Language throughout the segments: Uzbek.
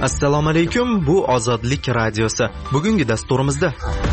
Assalomu alaykum, bu Ozodlik radiosi. Bugungi dasturimizda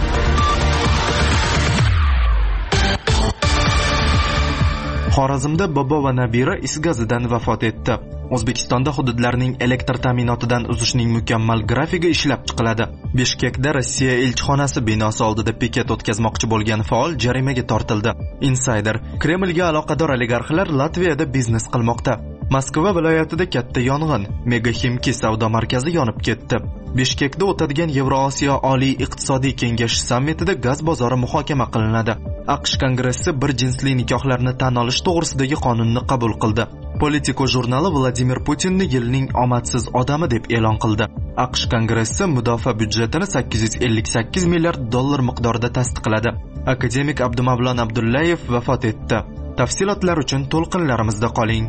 Xorazmda bobo va nabira is gazidan vafot etdi. O'zbekistonda hududlarning elektr ta'minotidan uzishning mukammal grafigi ishlab chiqiladi. Bishkekda Rossiya elchixonasi binosi oldida piket o'tkazmoqchi bo'lgan faol jarimaga tortildi. Insider: Kremlga aloqador oligarxlar Latviyada biznes qilmoqda. Moskva viloyatida katta yong'in, Mega Ximki savdo markazi yonib ketdi. Bishkekda o'tadigan Yevrosiyo Oliy iqtisodiy kengashi sammitida gaz bozori muhokama qilinadi. AQSh Kongressi bir jinsli nikohlarni tan olish to'g'risidagi qonunni qabul qildi. Politico jurnali Vladimir Putinni yilning omadsiz odami deb e'lon qildi. AQSh Kongressi mudofaa byudjetini 858 milliard dollar miqdorida tasdiqladi. Akademik Abdumavlon Abdullayev vafot etdi. Tafsilotlar uchun to'lqinlarimizda qoling.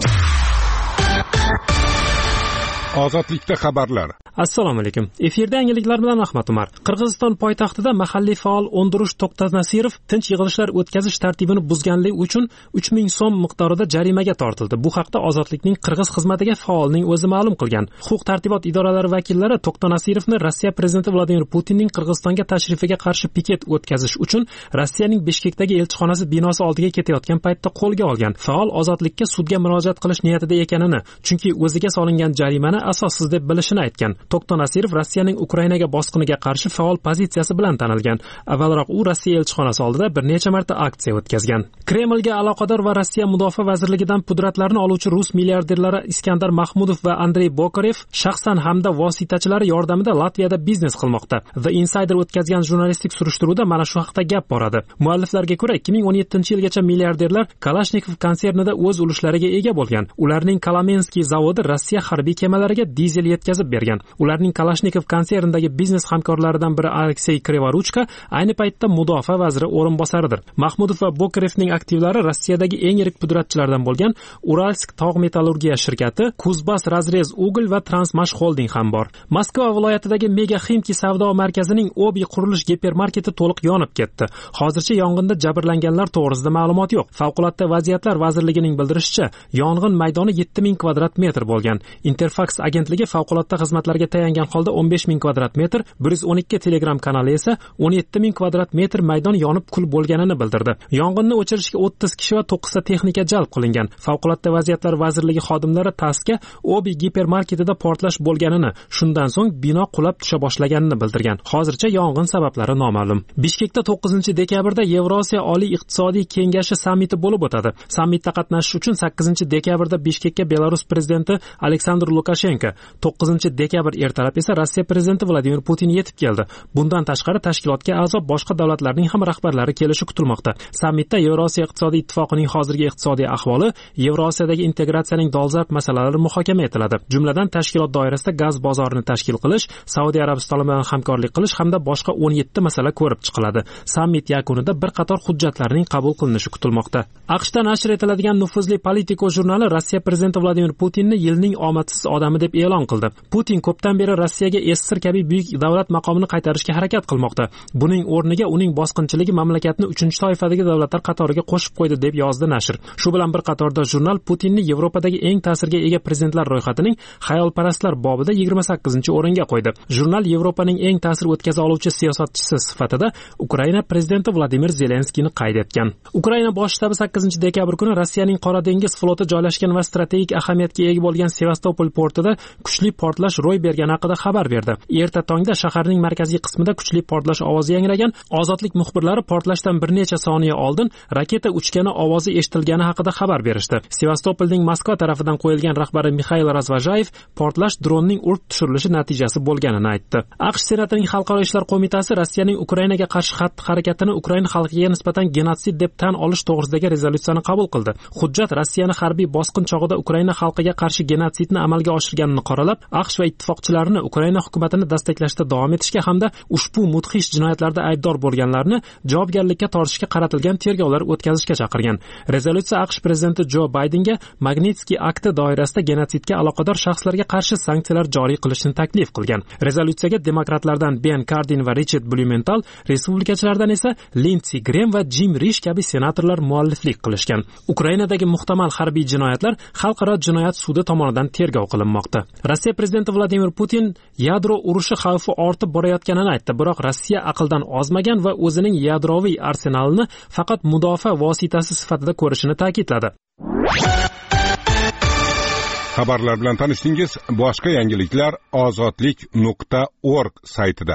Ozodlikda xabarlar. Assalomu alaykum. Efirda yangiliklar bilan Ahmad Umar. Qirg'iziston poytaxtida mahalliy faol O'ndurush To'xtanasirov tinch yig'ilishlar o'tkazish tartibini buzganligi uchun 3000 so'm miqdorida jarimaga tortildi. Bu haqda Ozodlikning Qirg'iz xizmatiga faolning o'zi ma'lum qilgan. Huquq-tartibot idoralari vakillari To'xtanasirovni Rossiya prezidenti Vladimir Putinning Qirg'izistonga tashrifiga qarshi piket o'tkazish uchun Rossiyaning Bishkekdagi elchixonasi binosi oldiga ketayotgan paytda qo'lga olgan. Faol Ozodlikka sudga murojaat qilish niyatida ekanini, chunki o'ziga solingan jarimani asossiz deb bilishini aytgan. To'xtanasirov Rossiyaning Ukrainaga bosqiniga qarshi faol pozitsiyasi bilan tanilgan. Avvalroq u Rossiya elchixonasi oldida bir necha marta aksiya o'tkazgan. Kremlga aloqador va Rossiya mudofaa vazirligidan pudratlarni oluvchi rus milliarderlari Iskandar Mahmudov va Andrey Bokarev shaxsan hamda vositachilari yordamida Latviyada biznes qilmoqda. The Insider o'tkazgan jurnalistik surishtiruvda mana shu haqda gap boradi. Mualliflarga ko'ra, 2017-yilgacha milliarderlar Kalashnikov konsernida o'z ulushlariga ega bo'lgan. Ularning Kolomenskiy zavodi Rossiya harbiy kemalariga dizel yetkazib bergan. Ularning Kalashnikov konsernidagi biznes hamkorlaridan biri Aleksey Krivoruchka ayni paytda mudofaa vaziri o'rinbosaridir. Mahmudov va Bokarevning aktivlari Rossiyadagi eng yirik pudratchilardan bo'lgan Uralsk tog' metallurgiya shirkati, Kuzbas Razrez Ugl va Transmash Holding ham bor. Moskva viloyatidagi Mega Ximki savdo markazining Obi qurilish gipermarketi to'liq yonib ketdi. Hozircha yong'inda jabrlanganlar to'g'risida ma'lumot yo'q. Favqulodda vaziyatlar vazirligining bildirishicha, yong'in maydoni 7000 kvadrat metr bo'lgan. Interfax agentligi favqulodda xizmatlarga tayangan holda 15000 kvadrat metr, 112 Telegram kanali esa 17000 kvadrat metr maydon yonib kul bo'lganini bildirdi. Yong'inni o'chirishga 30 kishi va 9 ta texnika jalb qilingan. Favqulodda vaziyatlar vazirligi xodimlari TASSga Obi gipermarketida portlash bo'lganini, shundan so'ng bino qulab tusha boshlaganini bildirgan. Hozircha yong'in sabablari noma'lum. Bishkekda 9-dekabrda Yevrosiyo Oliy iqtisodiy kengashi sammiti bo'lib o'tadi. Sammitda qatnashish uchun 8-dekabrda Bishkekka Belarus prezidenti Aleksandr Lukashenko, 9-dekabr ertalab esa Rossiya prezidenti Vladimir Putin yetib keldi. Bundan tashqari tashkilotga a'zo boshqa davlatlarning ham rahbarlari kelishi kutilmoqda. Sammitda Yevrosiyo iqtisodiy ittifoqining hozirgi iqtisodiy ahvoli, Yevrosiyadagi integratsiyaning dolzarb masalalari muhokama etiladi. Jumladan tashkilot doirasida gaz bozorini tashkil qilish, Saudiya Arabistoni bilan hamkorlik qilish hamda boshqa 17 masala ko'rib chiqiladi. Sammit yakunida bir qator hujjatlarning qabul qilinishi kutilmoqda. AQShda nashr etiladigan nufuzli Politico jurnali Rossiya prezidenti Vladimir Putinni yilning omadsiz odami deb e'lon qildi. Putin ko'pdan beri Rossiyaga SSR kabi buyuk davlat maqomini qaytarishga harakat qilmoqda. Buning o'rniga uning bosqinchiligi mamlakatni 3-toifadagi davlatlar qatoriga qo'shib qo'ydi deb yozdi nashr. Shu bilan bir qatorda jurnal Putinni Yevropadagi eng ta'sirga ega prezidentlar ro'yxatining xayolparastlar bobida 28-o'ringa qo'ydi. Jurnal Yevropaning eng ta'sir o'tkaza oluvchi siyosatchisi sifatida Ukraina prezidenti Vladimir Zelenskiyni qayd etgan. Ukraina bosh shtabi 8-dekabr kuni Rossiyaning Qora dengiz floti joylashgan va strategik ahamiyatga ega bo'lgan Sevastopol portida kuchli portlash ro'y bergani haqida xabar berdi. Erta tongda shaharning markaziy qismida kuchli portlash ovozi yangragan. Ozodlik muxbirlari portlashdan bir necha soniya oldin raketa uchgani ovozi eshitilgani haqida xabar berishdi. Sevastopolning Moskva tarafidan qo'yilgan rahbari Mikhail Razvajayev portlash dronning urib tushirilishi natijasi bo'lganini aytdi. AQSh Senatining Xalqaro ishlar qo'mitasi Rossiyaning Ukrainaga qarshi xatti-harakatini Ukraina xalqiga nisbatan genotsid deb tan olish to'g'risidagi rezolyutsiyani qabul qildi. Hujjat Rossiyani harbiy bosqin chog'ida Ukraina xalqiga qarshi genotsidni amalga oshirganini qoralab, AQSh va ittifoqchilarini Ukraina hukumatini destaklashda davom etishga hamda ushbu mudhish jinoyatlarda aybdor bo'lganlarni javobgarlikka tortishga qaratilgan tergovlar o'tkazishga chaqirgan. Rezolyutsiya AQSh prezidenti Jo Baydenga Magnitskiy akti doirasida genotsidga aloqador shaxslarga qarshi sanksiyalar joriy qilishni taklif qilgan. Rezolyutsiyaga demokratlardan Ben Cardin va Richard Blumenthal, respublikachilardan esa Lindsey Graham va Jim Risch kabi senatorlar mualliflik qilishgan. Ukrainadagi muhtamal harbiy jinoyatlar xalqaro jinoyat sudi tomonidan tergov qilinmoqda. Rossiya prezidenti Vladimir Vladimir Putin yadro urushi xavfi ortib borayotganini aytdi. Biroq Rossiya aqldan ozmagan va o'zining yadroviy arsenalini faqat mudofaa vositasi sifatida ko'rishini ta'kidladi. Xabarlar bilan tanishdingiz. Boshqa yangiliklar ozodlik.org saytida.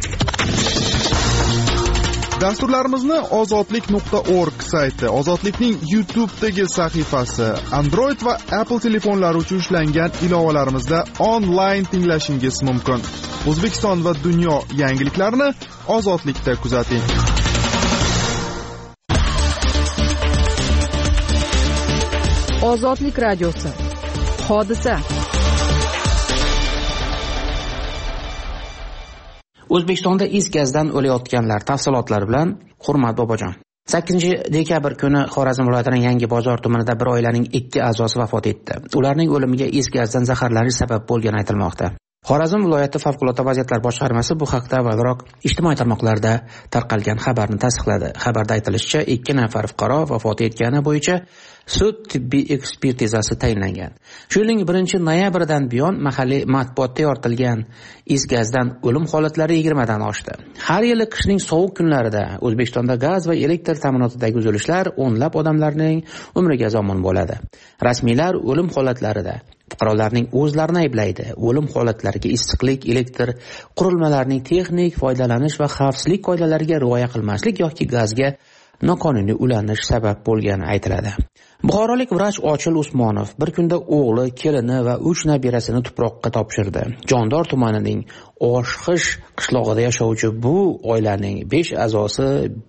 Dasturlarimizni ozodlik.org sayti, Ozodlikning YouTube'dagi sahifasi, Android va Apple telefonlari uchun ishlangan ilovalarimizda onlayn tinglashingiz mumkin. O'zbekiston va dunyo yangiliklarini Ozodlikda kuzating. Ozodlik radiosi. Hodisa. O'zbekistonda is gazdan o'layotganlar tafsilotlari bilan Hurmat Bobojon. 8-dekabr kuni Xorazm viloyatining Yangi bozor tumanida bir oilaning 2 a'zosi vafot etdi. Ularning o'limiga is gazdan zaharlanish sabab bo'lgani aytilmoqda. Xorazm viloyati favqulodda vaziyatlar boshqarmasi bu haqda avvalroq ijtimoiy tarmoqlarda tarqalgan xabarni tasdiqladi. Xabarda aytilishicha, 2 nafar fuqaro vafot etgani bo'yicha sud tibbiy ekspertizasi tayinlangan. Shu yilning 1-noyabridan buyon mahalliy matbuotda yoritilgan is gazdan o'lim holatlari 20 dan oshdi. Har yili qishning sovuq kunlarida O'zbekistonda gaz va elektr ta'minotidagi uzilishlar o'nlab odamlarning umriga zomin bo'ladi. Rasmiylar o'lim holatlarida fuqarolarning o'zlarini ayblaydi. O'lim holatlariga issiqlik, elektr qurilmalarining texnik foydalanish va xavfsizlik qoidalariga rioya qilmaslik yoki gazga noqonuniy ulanish sabab bo'lgani aytiladi. Buxorolik vrach Ochil Usmonov bir kunda o'g'li, kelini va 3 nabirasini tuproqqa topshirdi. Jondor tumanining Oshxish qishlog'ida yashovchi bu oilaning 5 a'zosi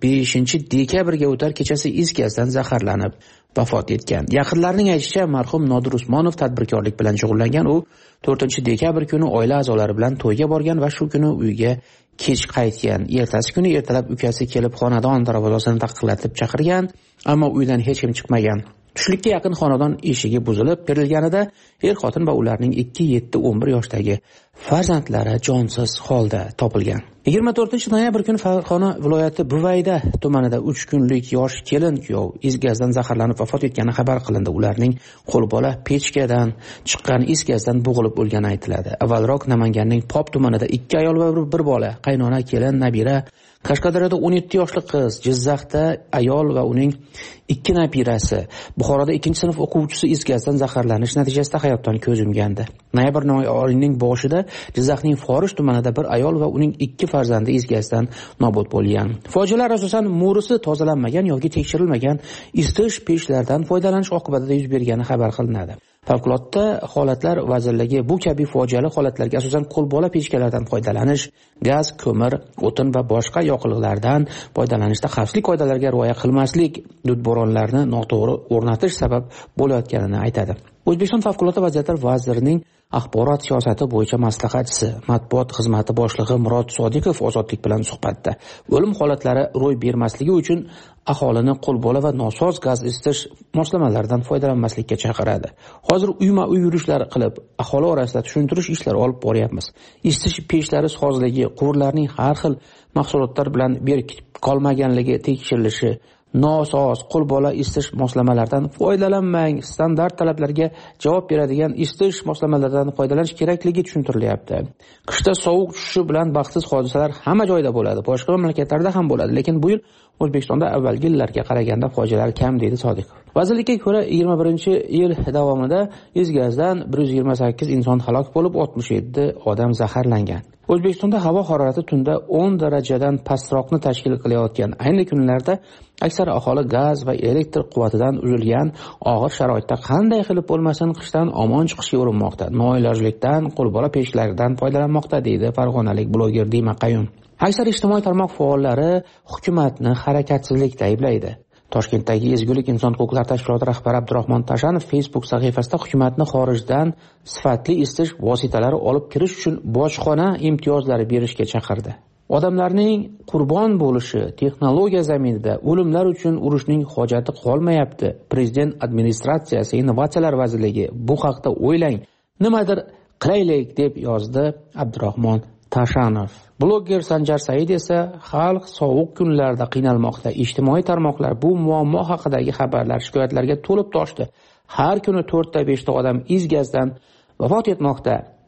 5-dekabrga o'tar kechasi is gazdan zaharlanib vafot etgan. Yaqinlarining aytishicha, marhum Nodir Usmonov tadbirkorlik bilan shug'ullangan. U 4-dekabr kuni oila a'zolari bilan to'yga borgan va shu kuni uyga kech qaytgan. Ertasi kuni ertalab ukasi kelib xonadon darvozasini taqillatib chaqirgan, ammo uydan hech kim chiqmagan. Tushlikka yaqin xonadon eshigi buzilib berilganida er-xotin va ularning 2-7-11 yoshdagi farzandlari jonsiz holda topilgan. 24-noyabr kuni Farg'ona viloyati Buvayda tumanida 3 kunlik yosh kelin kuyov is gazdan zaharlanib vafot etgani xabar qilindi. Ularning qo'lbola pechkadan chiqqan is gazdan bo'g'ilib o'lgani aytiladi. Avvalroq Namanganning Pop tumanida 2 ayol va bir bola, qaynona, kelin, nabira, Qashqadaryoda 17 yoshli qiz, Jizzaxda ayol va uning 2 nabirasi, Buxoroda 2-sinf o'quvchisi is gazdan zaharlanish natijasida hayotdan ko'z yumgandi. Noyabr oyining boshida Jizzaxning Forish tumanida bir ayol va uning 2 farzandi is gazdan nobud bo'lgan. Fojialar asosan mo'risi tozalanmagan yoki tekshirilmagan isitish pechlaridan foydalanish oqibatida yuz bergani xabar qilinadi. Favqulodda holatlar vazirligi bu kabi fojiali holatlarga asosan qo'lbola pechkalardan foydalanish, gaz, ko'mir, o'tin va boshqa yoqilg'ilardan foydalanishda xavfsizlik qoidalariga rioya qilmaslik, dudboronlarni noto'g'ri o'rnatish sabab bo'layotganini aytadi. O'zbekiston favqulodda vaziyatlar vazirining axborot siyosati bo'yicha maslahatchisi, matbuot xizmati boshlig'i Murod Sodiqov Ozodlik bilan suhbatda o'lim holatlari ro'y bermasligi uchun aholini qo'lbola va nosoz gaz isitish moslamalaridan foydalanmaslikka chaqiradi. Hozir uyma-uy yurishlar qilib, aholi orasida tushuntirish ishlari olib boryapmiz. Isitish pechlari sozligi, quvurlarning har xil mahsulotlar bilan berkitib qolmaganligi tekshirilishi, nosoz qo'lbola isitish moslamalaridan foydalanmang, standart talablarga javob beradigan isitish moslamalaridan foydalanish kerakligi tushuntirilyapti. Qishda sovuq tushishi bilan baxtsiz hodisalar hamma joyda bo'ladi, boshqa mamlakatlarda ham bo'ladi, lekin bu yil O'zbekistonda avvalgi yillarga qaraganda fojialar kam, deydi Sodiqov. Vazirlikka ko'ra 21-yil davomida is gazdan 128 inson halok bo'lib, 67 odam zaharlangan. O'zbekistonda havo harorati tunda 10 darajadan pastroqni tashkil qilayotgan ayni kunlarda aksar aholi gaz va elektr quvvatidan uzilgan og'ir sharoitda qanday qilib bo'lmasin qishdan omon chiqishga urinmoqda. Noilojlikdan qo'lbola pechlardan foydalanmoqda, deydi farg'onalik bloger Dima Qayum. Aksar ijtimoiy tarmoq faollari hukumatni harakatsizlikda ayblaydi. Toshkentdagi Ezgulik inson huquqlari tashkiloti rahbari Abdurahmon Tashanov Facebook sahifasida hukumatni xorijdan sifatli isitish vositalari olib kirish uchun bojxona imtiyozlari berishga chaqirdi. Odamlarning qurbon bo'lishi, texnologiya zaminida o'limlar uchun urushning hojati qolmayapti. Prezident administratsiyasi, innovatsiyalar vazirligi bu haqda o'ylang, nimadir qilaylik, deb yozdi Abdurahmon Tashanov. Bloger Sanjar Said esa xalq sovuq kunlarda qiynalmoqda. Ijtimoiy tarmoqlar bu muammo haqidagi xabarlar, shikoyatlarga to'lib toshdi. Har kuni 4-5 odam is gazdan vafot etmoqda.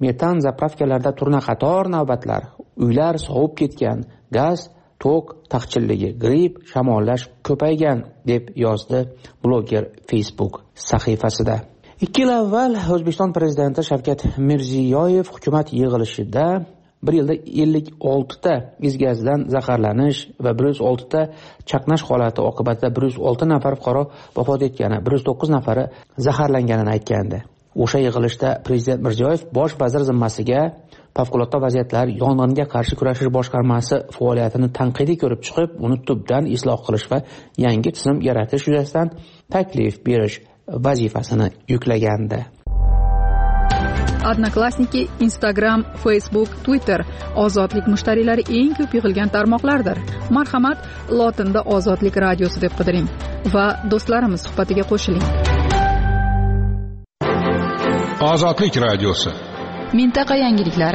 metan zapravkalarda turnaqator navbatlar, uylar sovib ketgan, gaz, tok taqchilligi, gripp, shamollash ko'paygan deb yozdi bloger Facebook sahifasida. 2 yil avval O'zbekiston prezidenti Shavkat Mirziyoyev hukumat yig'ilishida bir yilda 56 ta is gazidan zaharlanish va 106 ta chaqnash holati oqibatida 106 nafar fuqaro vafot etgani, 109 nafari zaharlanganini aytgandi. O'sha yig'ilishda prezident Mirziyoyev bosh vazir zimmasiga favqulodda vaziyatlar yong'inga qarshi kurashish boshqarmasi faoliyatini tanqidiy ko'rib chiqib, uni tubdan isloh qilish va yangi tizim yaratish yuzasidan taklif berish vazifasini yuklagandi. Odnoklassniki, Instagram, Facebook, Twitter ozodlik mushtariylari eng ko'p yig'ilgan tarmoqlardir. Marhamat, lotinda Ozodlik radiosi deb qidiring va do'stlarimiz suhbatiga qo'shiling. Ozodlik radiosi. Mintaqa yangiliklari.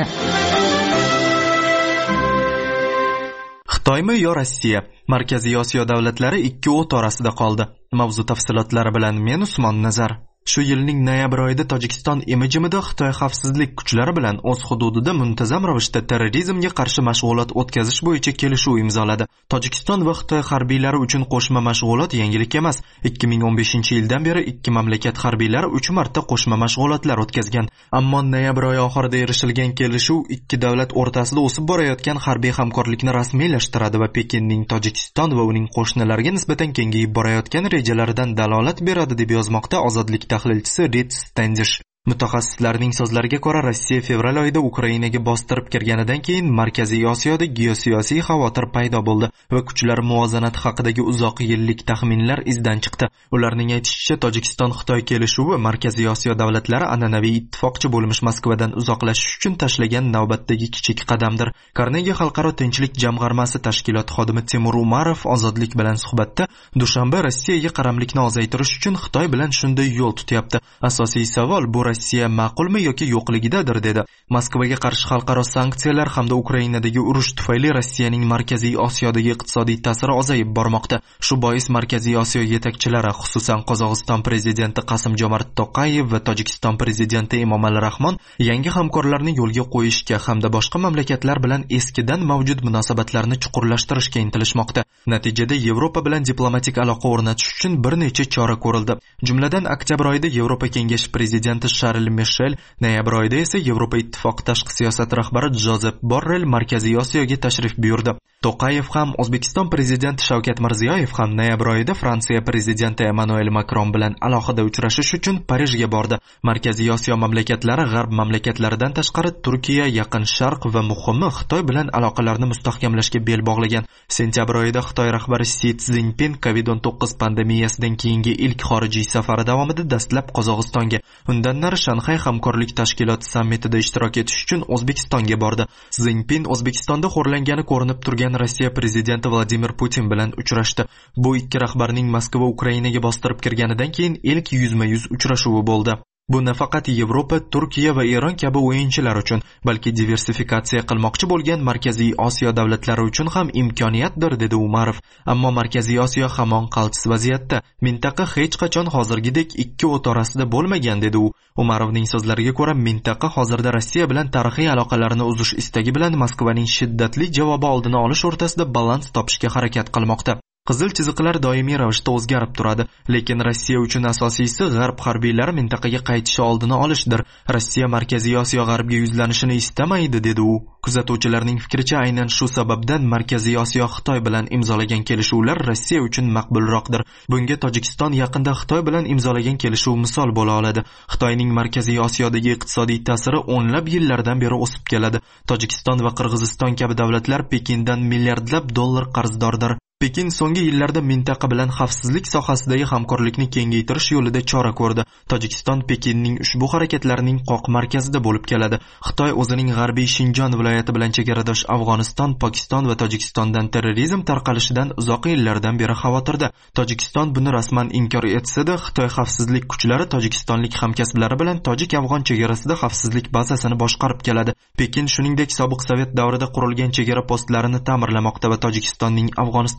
Xitoymi yo Rossiya? Markaziy Osiyo davlatlari ikki o't orasida qoldi. Mavzu tafsilotlari bilan men Usmon Nazar. Shu yilning noyabr oyida Tojikiston emijimida Xitoy xavfsizlik kuchlari bilan o'z hududida muntazam ravishda terrorizmga qarshi mashg'ulot o'tkazish bo'yicha kelishuv imzoladi. Tojikiston va Xitoy harbiylari uchun qo'shma mashg'ulot yangilik emas. 2015-yildan beri ikki mamlakat harbiylari 3 marta qo'shma mashg'ulotlar o'tkazgan. Ammo noyabr oyi oxirida erishilgan kelishuv ikki davlat o'rtasida o'sib borayotgan harbiy hamkorlikni rasmiylashtiradi va Pekinning Tojikiston va uning qo'shnilariga nisbatan kengayib borayotgan rejalaridan dalolat beradi deb yozmoqda Ozodlik tahlilchisi Red Standish. Mutaxassislarning so'zlariga ko'ra, Rossiya fevral oyida Ukrainaga bostirib kirganidan keyin Markaziy Osiyoda geosiyosiy xavotir paydo bo'ldi va kuchlar muvozanati haqidagi uzoq yillik taxminlar izdan chiqdi. Ularning aytishicha, Tojikiston-Xitoy kelishuvi Markaziy Osiyo davlatlari an'anaviy ittifoqchi bo'lmish Moskvadan uzoqlashish uchun tashlagan navbatdagi kichik qadamdir. Carnegie Xalqaro tinchlik jamg'armasi tashkiloti xodimi Timur Umarov Ozodlik bilan suhbatda Dushanba Rossiyaga qaramlikni ozaytirish uchun Xitoy bilan shunday yo'l tutyapti. Asosiy savol bu Rossiya ma'qulmi yoki yo'qligidadir dedi. Moskvaga qarshi xalqaro sanksiyalar hamda Ukrainadagi urush tufayli Rossiyaning Markaziy Osiyodagi iqtisodiy ta'siri ozayib bormoqda. Shu bois Markaziy Osiyo yetakchilari, xususan Qozog'iston prezidenti Qasim-Jomart To'qayev va Tojikiston prezidenti Emomali Rahmon yangi hamkorlarni yo'lga qo'yishga hamda boshqa mamlakatlar bilan eskidan mavjud munosabatlarni chuqurlashtirishga intilishmoqda. Natijada Yevropa bilan diplomatik aloqa o'rnatish uchun bir necha chora ko'rildi. Jumladan oktyabr oyida Yevropa kengashi prezidenti Charles Michel, noyabr oyida esa Yevropa ittifoqi tashqi siyosat rahbari Josep Borrell Markaziy Osiyoga tashrif buyurdi. To'qayev ham, O'zbekiston prezidenti Shavkat Mirziyoyev ham noyabr oyida Fransiya prezidenti Emmanuel Macron bilan alohida uchrashish uchun Parijga bordi. Markaziy Osiyo mamlakatlari g'arb mamlakatlaridan tashqari Turkiya, Yaqin Sharq va muhimi Xitoy bilan aloqalarni mustahkamlashga bel bog'lagan. Sentyabr oyida Xitoy rahbari Si Szinpin COVID-19 pandemiyasidan keyingi ilk xorijiy safari davomida dastlab Qozog'istonga, undan nari Shanxay hamkorlik tashkiloti sammitida ishtirok etish uchun O'zbekistonga bordi. Szinpin O'zbekistonda xo'rlangani ko'rinib turgan Rossiya prezidenti Vladimir Putin bilan uchrashdi. Bu ikki rahbarning Moskva Ukrainaga bostirib kirganidan keyin ilk yuzma-yuz uchrashuvi bo'ldi. Bu nafaqat Yevropa, Turkiya va Eron kabi o'yinchilar uchun, balki diversifikatsiya qilmoqchi bo'lgan Markaziy Osiyo davlatlari uchun ham imkoniyatdir, dedi Umarov. Ammo Markaziy Osiyo hamon qaltis vaziyatda. Mintaqa hech qachon hozirgidek ikki o't orasida bo'lmagan, dedi u. Umarovning so'zlariga ko'ra, mintaqa hozirda Rossiya bilan tarixiy aloqalarni uzish istagi bilan Moskvaning shiddatli javobi oldini olish o'rtasida balans topishga harakat qilmoqda. Qizil chiziqlar doimiy ravishda o'zgarib turadi, lekin Rossiya uchun asosiysi g'arb harbiylari mintaqaga qaytishi oldini olishdir. Rossiya Markaziy Osiyo g'arbga yuzlanishini istamaydi, dedi u. Kuzatuvchilarning fikricha, aynan shu sababdan Markaziy Osiyo Xitoy bilan imzolagan kelishuvlar Rossiya uchun maqbulroqdir. Bunga Tojikiston yaqinda Xitoy bilan imzolagan kelishuv misol bo'la oladi. Xitoyning Markaziy Osiyodagi iqtisodiy ta'siri o'nlab yillardan beri o'sib keladi. Tojikiston va Qirg'iziston kabi davlatlar Pekindan milliardlab dollar qarzdordir. Pekin so'nggi yillarda mintaqa bilan xavfsizlik sohasidagi hamkorlikni kengaytirish yo'lida chora ko'rdi. Tojikiston Pekinning ushbu harakatlarining qoq markazida bo'lib keladi. Xitoy o'zining g'arbiy Shinjon viloyati bilan chegaradosh Afg'oniston, Pokiston va Tojikistondan terrorizm tarqalishidan uzoq yillardan beri xavotirda. Tojikiston buni rasman inkor etsa-da, Xitoy xavfsizlik kuchlari tojikistonlik hamkasblari bilan tojik-afg'on chegarasida xavfsizlik bazasini boshqarib keladi. Pekin shuningdek sobiq Sovet davrida qurilgan chegara postlarini ta'mirlamoqda va Tojikistonning Afg'oniston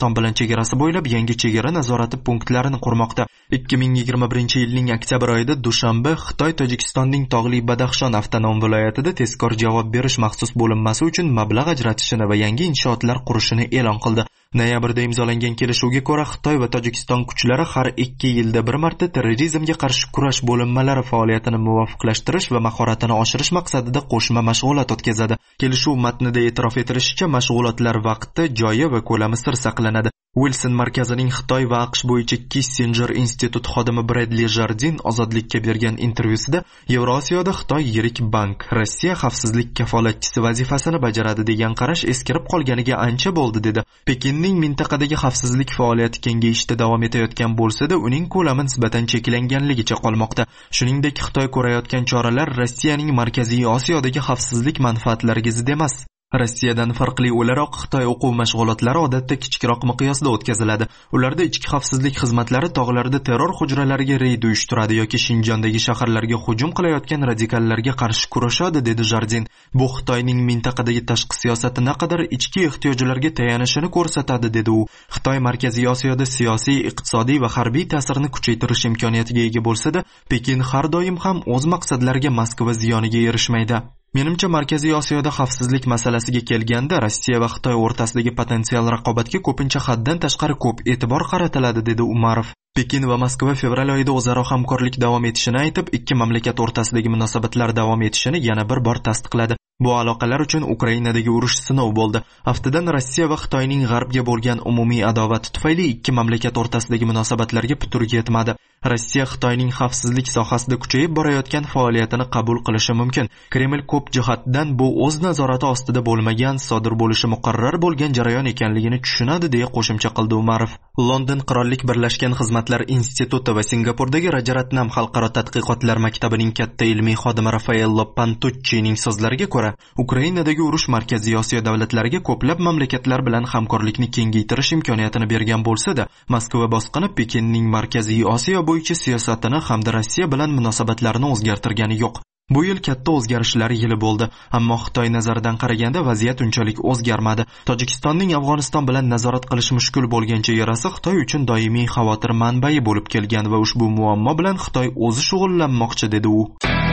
Qozog'iston bilan chegarasi bo'ylab yangi chegara nazorati punktlarini qurmoqda. 2021-yilning oktyabr oyida Dushanbe Xitoy Tojikistonning tog'li Badaxshon avtonom viloyatida tezkor javob berish maxsus bo'linmasi uchun mablag' ajratishini va yangi inshootlar qurishini e'lon qildi. Noyabrda imzolangan kelishuvga ko'ra Xitoy va Tojikiston kuchlari har 2 yilda bir marta terrorizmga qarshi kurash bo'linmalari faoliyatini muvofiqlashtirish va mahoratini oshirish maqsadida qo'shma mashg'ulot o'tkazadi. Kelishuv matnida e'tirof etilishicha, mashg'ulotlar vaqti, joyi va ko'lami sir saqlanadi. Wilson markazining Xitoy va AQSh bo'yicha Kissinger institut xodimi Bradley Jardin ozodlikka bergan intervyusida Yevrosiyoda Xitoy yirik bank, Rossiya xavfsizlik kafolatchisi vazifasini bajaradi degan qarash eskirib qolganiga ancha bo'ldi dedi. Pekinning mintaqadagi xavfsizlik faoliyati kengayishda davom etayotgan bo'lsa-da, uning ko'lami nisbatan cheklanganligicha qolmoqda. Shuningdek, Xitoy ko'rayotgan choralar Rossiyaning Markaziy Osiyodagi xavfsizlik manfaatlariga zid emas. Rossiyadan farqli o'laroq Xitoy o'quv mashg'ulotlari odatda kichikroq miqyosda o'tkaziladi. Ularda ichki xavfsizlik xizmatlari tog'larda terror hujralariga reyd uyushtiradi yoki Shinjondagi shaharlarga hujum qilayotgan radikallarga qarshi kurashadi, dedi Jardin. Bu Xitoyning mintaqadagi tashqi siyosati naqadar ichki ehtiyojlarga tayanishini ko'rsatadi, dedi u. Xitoy Markaziy Osiyoda siyosiy, iqtisodiy va harbiy ta'sirini kuchaytirish imkoniyatiga ega bo'lsa-da, Pekin har doim ham o'z maqsadlariga Moskva ziyoniga erishmaydi. Menimcha Markaziy Osiyoda xavfsizlik masalasiga kelganda Rossiya va Xitoy o'rtasidagi potensial raqobatga ko'pincha haddan tashqari ko'p e'tibor qaratiladi, dedi Umarov. Pekin va Moskva fevral oyida o'zaro hamkorlik davom etishini aytib, ikki mamlakat o'rtasidagi munosabatlar davom etishini yana bir bor tasdiqladi. Bu aloqalar uchun Ukrainadagi urush sinov bo'ldi. Haftadan Rossiya va Xitoyning g'arbga bo'lgan umumiy adovati tufayli ikki mamlakat o'rtasidagi munosabatlarga putur yetmadi. Rossiya Xitoyning xavfsizlik sohasida kuchayib borayotgan faoliyatini qabul qilishi mumkin. Kreml ko'p jihatdan bu o'z nazorati ostida bo'lmagan, sodir bo'lishi muqarrar bo'lgan jarayon ekanligini tushunadi, deya qo'shimcha qildi Umarov. London Qirollik birlashgan xizmatlar instituti va Singapurdagi Rajaratnam xalqaro tadqiqotlar maktabining katta ilmiy xodimi Raffaello Pantuccining so'zlariga ko'ra, Ukrainadagi urush Markaziy Osiyo davlatlariga ko'plab mamlakatlar bilan hamkorlikni kengaytirish imkoniyatini bergan bo'lsa-da, Moskva bosqini Pekinning Markaziy Osiyo bo'yicha siyosatini hamda Rossiya bilan munosabatlarini o'zgartirgani yo'q. Bu yil katta o'zgarishlar yili bo'ldi, ammo Xitoy nazaridan qaraganda vaziyat unchalik o'zgarmadi. Tojikistonning Afg'oniston bilan nazorat qilish mushkul bo'lgan chegarasi Xitoy uchun doimiy xavotir manbai bo'lib kelgan va ushbu muammo bilan Xitoy o'zi shug'ullanmoqchi, dedi u.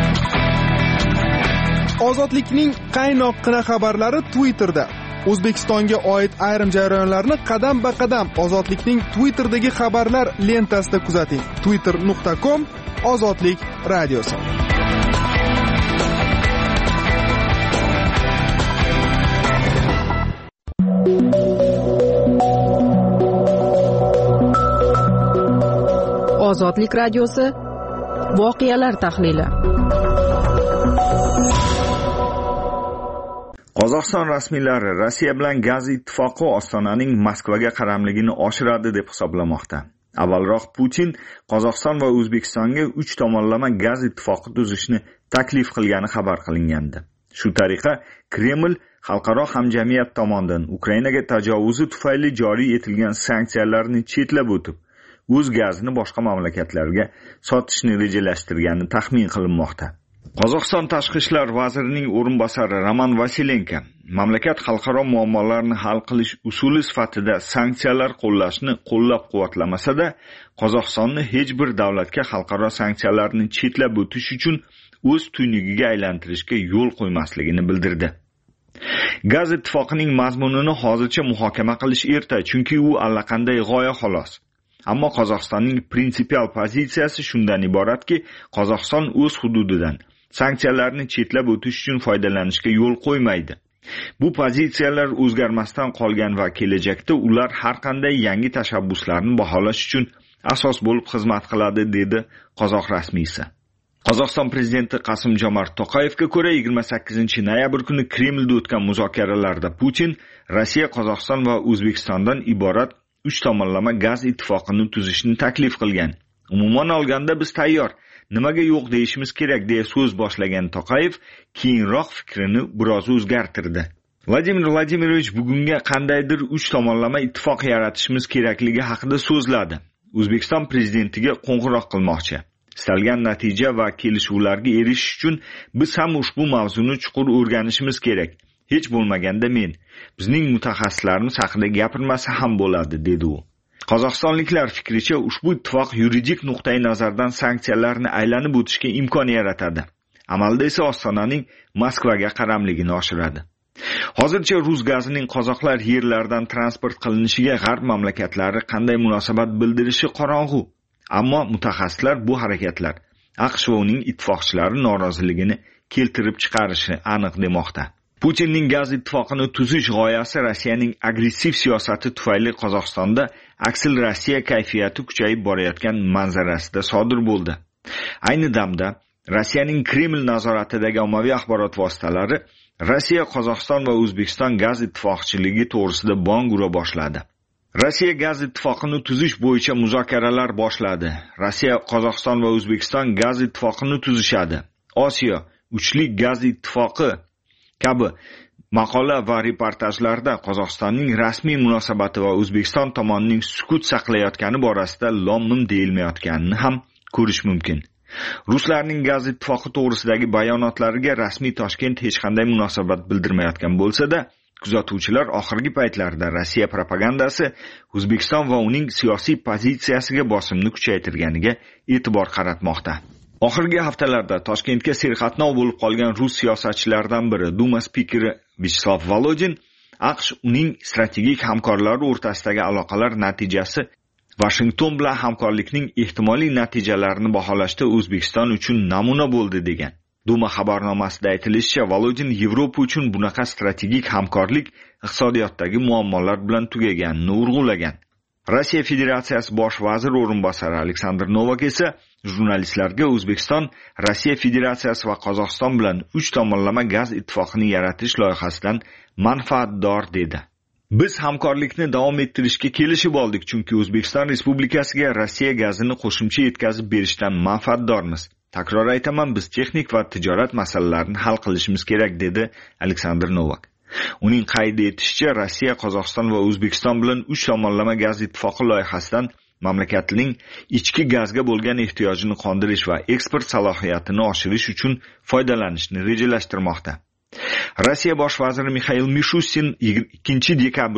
Ozodlikning qaynoqqina xabarlari Twitterda. O'zbekistonga oid ayrim jarayonlarni qadam-ba-qadam Ozodlikning Twitterdagi xabarlar lentasida kuzating. twitter.com Ozodlik radiosi. Ozodlik radiosi voqealar tahlili. Qozog'iston rasmiylari Rossiya bilan gaz ittifoqi Ostonaning Moskvaga qaramligini oshiradi deb hisoblamoqda. Avvalroq Putin Qozog'iston va O'zbekistonga 3 tomonlama gaz ittifoqi tuzishni taklif qilgani xabar qilingandi. Shu tariqa Kreml xalqaro hamjamiyat tomonidan Ukrainaga tajovuzi tufayli joriy etilgan sanksiyalarni chetlab o'tib, o'z gazini boshqa mamlakatlarga sotishni rejalashtirgani taxmin qilinmoqda. Qozog'iston tashqi ishlar vazirining o'rinbosari Roman Vasilenko mamlakat xalqaro muammolarni hal qilish usuli sifatida sanksiyalar qo'llashni qo'llab-quvvatlamasa-da, Qozog'istonni hech bir davlatga xalqaro sanksiyalarni chetlab o'tish uchun o'z tuynugiga aylantirishga yo'l qo'ymasligini bildirdi. Gaz ittifoqining mazmunini hozircha muhokama qilish erta, chunki u allaqanday g'oya xolos. Ammo Qozog'istonning prinsipial pozitsiyasi shundan iboratki, Qozog'iston o'z hududidan sanksiyalarni chetlab o'tish uchun foydalanishga yo'l qo'ymaydi. Bu pozitsiyalar o'zgarmasdan qolgan va kelajakda ular har qanday yangi tashabbuslarni baholash uchun asos bo'lib xizmat qiladi, dedi qozoq rasmiysi. Qozog'iston prezidenti Qasim-Jomart To'qayevga ko'ra 28-noyabr kuni Kremlda o'tgan muzokaralarda Putin Rossiya, Qozog'iston va O'zbekistondan iborat 3 tomonlama gaz ittifoqini tuzishni taklif qilgan. Umuman olganda biz tayyor, nimaga yo'q deyishimiz kerak deya so'z boshlagan To'qayev keyinroq fikrini biroz o'zgartirdi. Vladimir Vladimirovich bugunga qandaydir 3 tomonlama ittifoq yaratishimiz kerakligi haqida so'zladi. O'zbekiston prezidentiga qo'ng'iroq qilmoqchi. Istalgan natija va kelishuvlarga erishish uchun biz ham ushbu mavzuni chuqur o'rganishimiz kerak. Hech bo'lmaganda men bizning mutaxassislarimiz haqida gapirmasa ham bo'ladi, dedi u. Qozog'istonliklar fikricha ushbu ittifoq yuridik nuqtai nazardan sanksiyalarni aylanib o'tishga imkon yaratadi. Amalda esa Ostonaning Moskvaga qaramligini oshiradi. Hozircha rus gazining qozoqlar yerlaridan transport qilinishiga g'arb mamlakatlari qanday munosabat bildirishi qorong'u. Ammo mutaxassislar bu harakatlar AQSh va uning ittifoqchilari noroziligini keltirib chiqarishi aniq demoqda. Putinning gaz ittifoqini tuzish g'oyasi Rossiyaning agressiv siyosati tufayli Qozog'istonda aksilrossiya kayfiyati kuchayib borayotgan manzarasida sodir bo'ldi. Ayni damda Rossiyaning Kreml nazoratidagi ommaviy axborot vositalari Rossiya, Qozog'iston va O'zbekiston gaz ittifoqchiligi to'g'risida bong ura boshladi. Rossiya gaz ittifoqini tuzish bo'yicha muzokaralar boshladi. Rossiya, Qozog'iston va O'zbekiston gaz ittifoqini tuzishadi. Osiyo uchlik gaz ittifoqi kabi maqola va reportajlarda Qozog'istonning rasmiy munosabati va O'zbekiston tomonining sukut saqlayotgani borasida lom-mim deyilmayotganini ham ko'rish mumkin. Ruslarning gaz ittifoqi to'g'risidagi bayonotlariga rasmiy Toshkent hech qanday munosabat bildirmayotgan bo'lsa-da, kuzatuvchilar oxirgi paytlarda Rossiya propagandasi O'zbekiston va uning siyosiy pozitsiyasiga bosimni kuchaytirganiga e'tibor qaratmoqda. Oxirgi haftalarda Toshkentga serqatnov bo'lib qolgan rus siyosatchilaridan biri Duma spikeri Vyacheslav Volodin AQSh uning strategik hamkorlari o'rtasidagi aloqalar natijasi Washington bilan hamkorlikning ehtimoliy natijalarini baholashda O'zbekiston uchun namuna bo'ldi degan. Duma xabarnomasida aytilishicha, Volodin Yevropa uchun bunaqa strategik hamkorlik iqtisodiyotdagi muammolar bilan tugaganini urg'ulagan. Rossiya Federatsiyasi bosh vazir o'rinbosari Aleksandr Novak esa jurnalistlarga O'zbekiston Rossiya Federatsiyasi va Qozog'iston bilan 3 tomonlama gaz ittifoqini yaratish loyihasidan manfaatdor dedi. Biz hamkorlikni davom ettirishga kelishib oldik, chunki O'zbekiston Respublikasiga Rossiya gazini qo'shimcha yetkazib berishdan manfaatdormiz. Takror aytaman, biz texnik va tijorat masalalarini hal qilishimiz kerak, dedi Aleksandr Novak. Uning qayd etishicha, Rossiya, Qozog'iston va O'zbekiston bilan 3 tomonlama gaz ittifoqi loyihasidan mamlakatning ichki gazga bo'lgan ehtiyojini qondirish va eksport salohiyatini oshirish uchun foydalanishni rejalashtirmoqda. Rossiya bosh vaziri Mikhail Mishustin 2 dekabr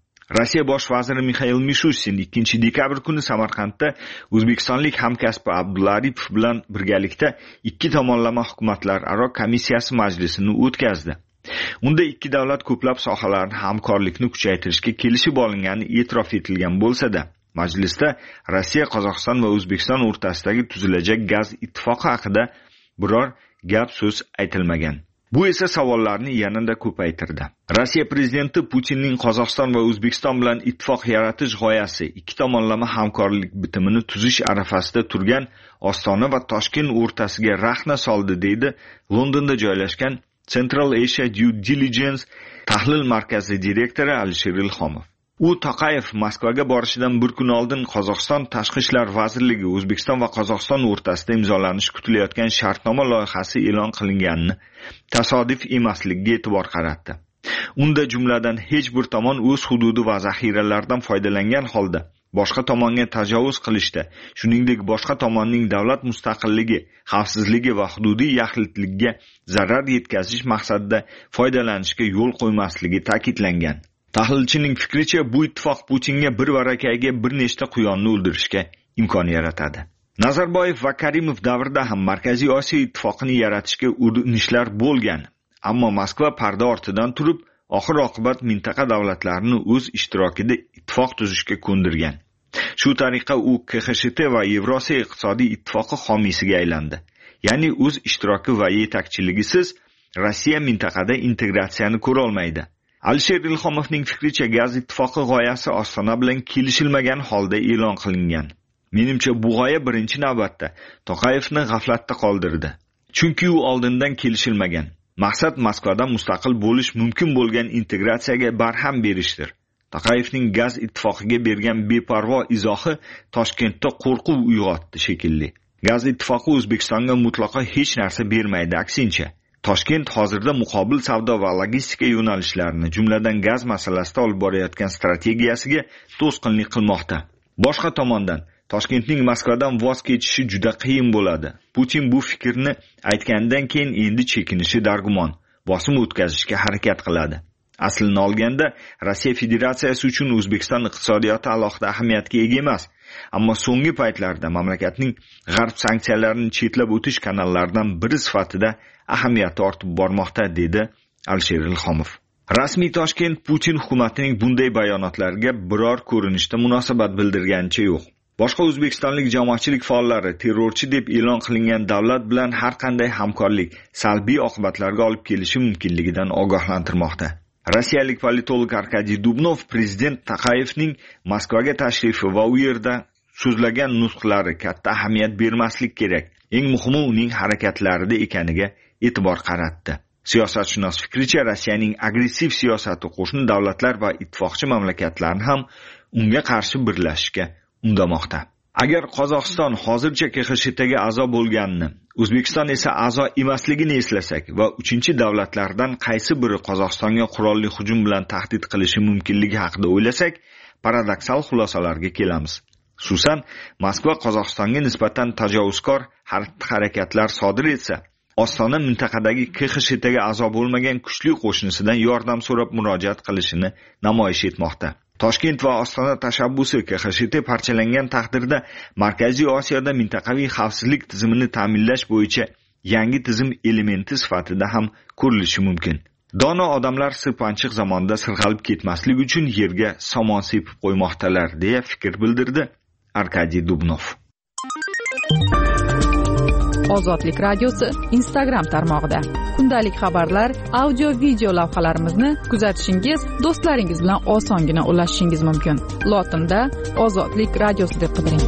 kuni Samarqandda o'zbekistonlik hamkasbi Abdulla Aripov bilan birgalikda 2 tomonlama hukumatlararo komissiyasi majlisini o'tkazdi. Unda ikki davlat ko'plab sohalarni hamkorlikni kuchaytirishga kelishib olingani e'tirof etilgan bo'lsa-da, majlisda Rossiya, Qozog'iston va O'zbekiston o'rtasidagi tuzilajak gaz ittifoqi haqida biror gap so'z aytilmagan. Bu esa savollarni yanada ko'paytirdi. Rossiya prezidenti Putinning Qozog'iston va O'zbekiston bilan ittifoq yaratish g'oyasi ikki tomonlama hamkorlik bitimini tuzish arafasida turgan Ostona va Toshkent o'rtasiga rahna soldi, deydi Londonda joylashgan Central Asia Due Diligence tahlil markazi direktori Alisher Ilhomov. U Toqayev Moskvaga borishidan bir kun oldin Qozog'iston Tashqi ishlar vazirligi O'zbekiston va Qozog'iston o'rtasida imzolanishi kutilayotgan shartnoma loyihasi e'lon qilinganini tasodif emasligiga e'tibor qaratdi. Unda jumladan hech bir tomon o'z hududi va zaxiralaridan foydalangan holda boshqa tomonga tajovuz qilishda, shuningdek boshqa tomonning davlat mustaqilligi, xavfsizligi va hududiy yaxlitligiga zarar yetkazish maqsadida foydalanishga yo'l qo'ymasligi ta'kidlangan. Tahlilchining fikricha, bu ittifoq Putinga bir varakayga bir nechta quyonni o'ldirishga imkon yaratadi. Nazarboyev va Karimov davrida ham Markaziy Osiyo ittifoqini yaratishga urinishlar bo'lgan, ammo Moskva parda ortidan turib, oxir-oqibat mintaqa davlatlarini o'z ishtirokida ittifoq tuzishga ko'ndirgan. Shu tariqa u KXSHT va Yevrosiyo iqtisodiy ittifoqi homiysiga aylandi. Ya'ni o'z ishtiroki va yetakchiligisiz Rossiya mintaqada integratsiyani ko'ra olmaydi. Alisher Ilhomovning fikricha, gaz ittifoqi g'oyasi Ostona bilan kelishilmagan holda e'lon qilingan. Menimcha bu g'oya birinchi navbatda Toqayevni g'aflatda qoldirdi. Chunki u oldindan kelishilmagan. Maqsad Moskvadan mustaqil bo'lish mumkin bo'lgan integratsiyaga barham berishdir. Toqayevning gaz ittifoqiga bergan beparvo izohi Toshkentda qo'rquv uyg'otdi shekilli. Gaz ittifoqi O'zbekistonga mutlaqo hech narsa bermaydi, aksincha. Toshkent hozirda muqobil savdo va logistika yo'nalishlarini, jumladan gaz masalasida olib borayotgan strategiyasiga to'sqinlik qilmoqda. Boshqa tomondan, Toshkentning Moskvadan voz kechishi juda qiyin bo'ladi. Putin bu fikrni aytgandan keyin endi chekinishi dargumon. bosim o'tkazishga harakat qiladi. Aslini olganda, Rossiya Federatsiyasi uchun O'zbekiston iqtisodiyoti alohida ahamiyatga ega emas. Ammo so'nggi paytlarda mamlakatning g'arb sanksiyalarini chetlab o'tish kanallaridan biri sifatida ahamiyati ortib bormoqda, dedi Alisher Ilhomov. Rasmiy Toshkent Putin hukumatining bunday bayonotlariga biror ko'rinishda munosabat bildirganicha yo'q. Boshqa o'zbekistonlik jamoatchilik faollari terrorchi deb e'lon qilingan davlat bilan har qanday hamkorlik salbiy oqibatlarga olib kelishi mumkinligidan ogohlantirmoqda. Rossiyalik politolog Arkadiy Dubnov prezident Taqayevning Moskvaga tashrifi va u yerda so'zlagan nutqlari katta ahamiyat bermaslik kerak, eng muhimi uning harakatlarida ekaniga e'tibor qaratdi. Siyosatshunos fikricha, Rossiyaning agressiv siyosati qo'shni davlatlar va ittifoqchi mamlakatlarni ham unga qarshi birlashishga undamoqda. Agar Qozog'iston hozircha KXSHTga a'zo bo'lganini, O'zbekiston esa a'zo emasligini eslasak va uchinchi davlatlardan qaysi biri Qozog'istonga qurolli hujum bilan tahdid qilishi mumkinligi haqida o'ylasak, paradoksal xulosalarga kelamiz. Xususan, Moskva Qozog'istonga nisbatan tajovuzkor harakatlar sodir etsa, Ostona mintaqadagi KXSHTga a'zo bo'lmagan kuchli qo'shnisidan yordam so'rab murojaat qilishini namoyish etmoqda. Toshkent va Ostona tashabbusi KXSHT parchalangan taqdirda Markaziy Osiyoda mintaqaviy xavfsizlik tizimini ta'minlash bo'yicha yangi tizim elementi sifatida ham ko'rilishi mumkin. Dono odamlar sirpanchiq zamonda sirg'alib ketmaslik uchun yerga somon sepib qo'ymoqdalar, deya fikr bildirdi Arkadiy Dubnov. Ozodlik radiosi Instagram tarmog'ida kundalik xabarlar, audio video lavhalarimizni kuzatishingiz, do'stlaringiz bilan osongina ulashishingiz mumkin. Lotinda Ozodlik radiosi deb qidiring.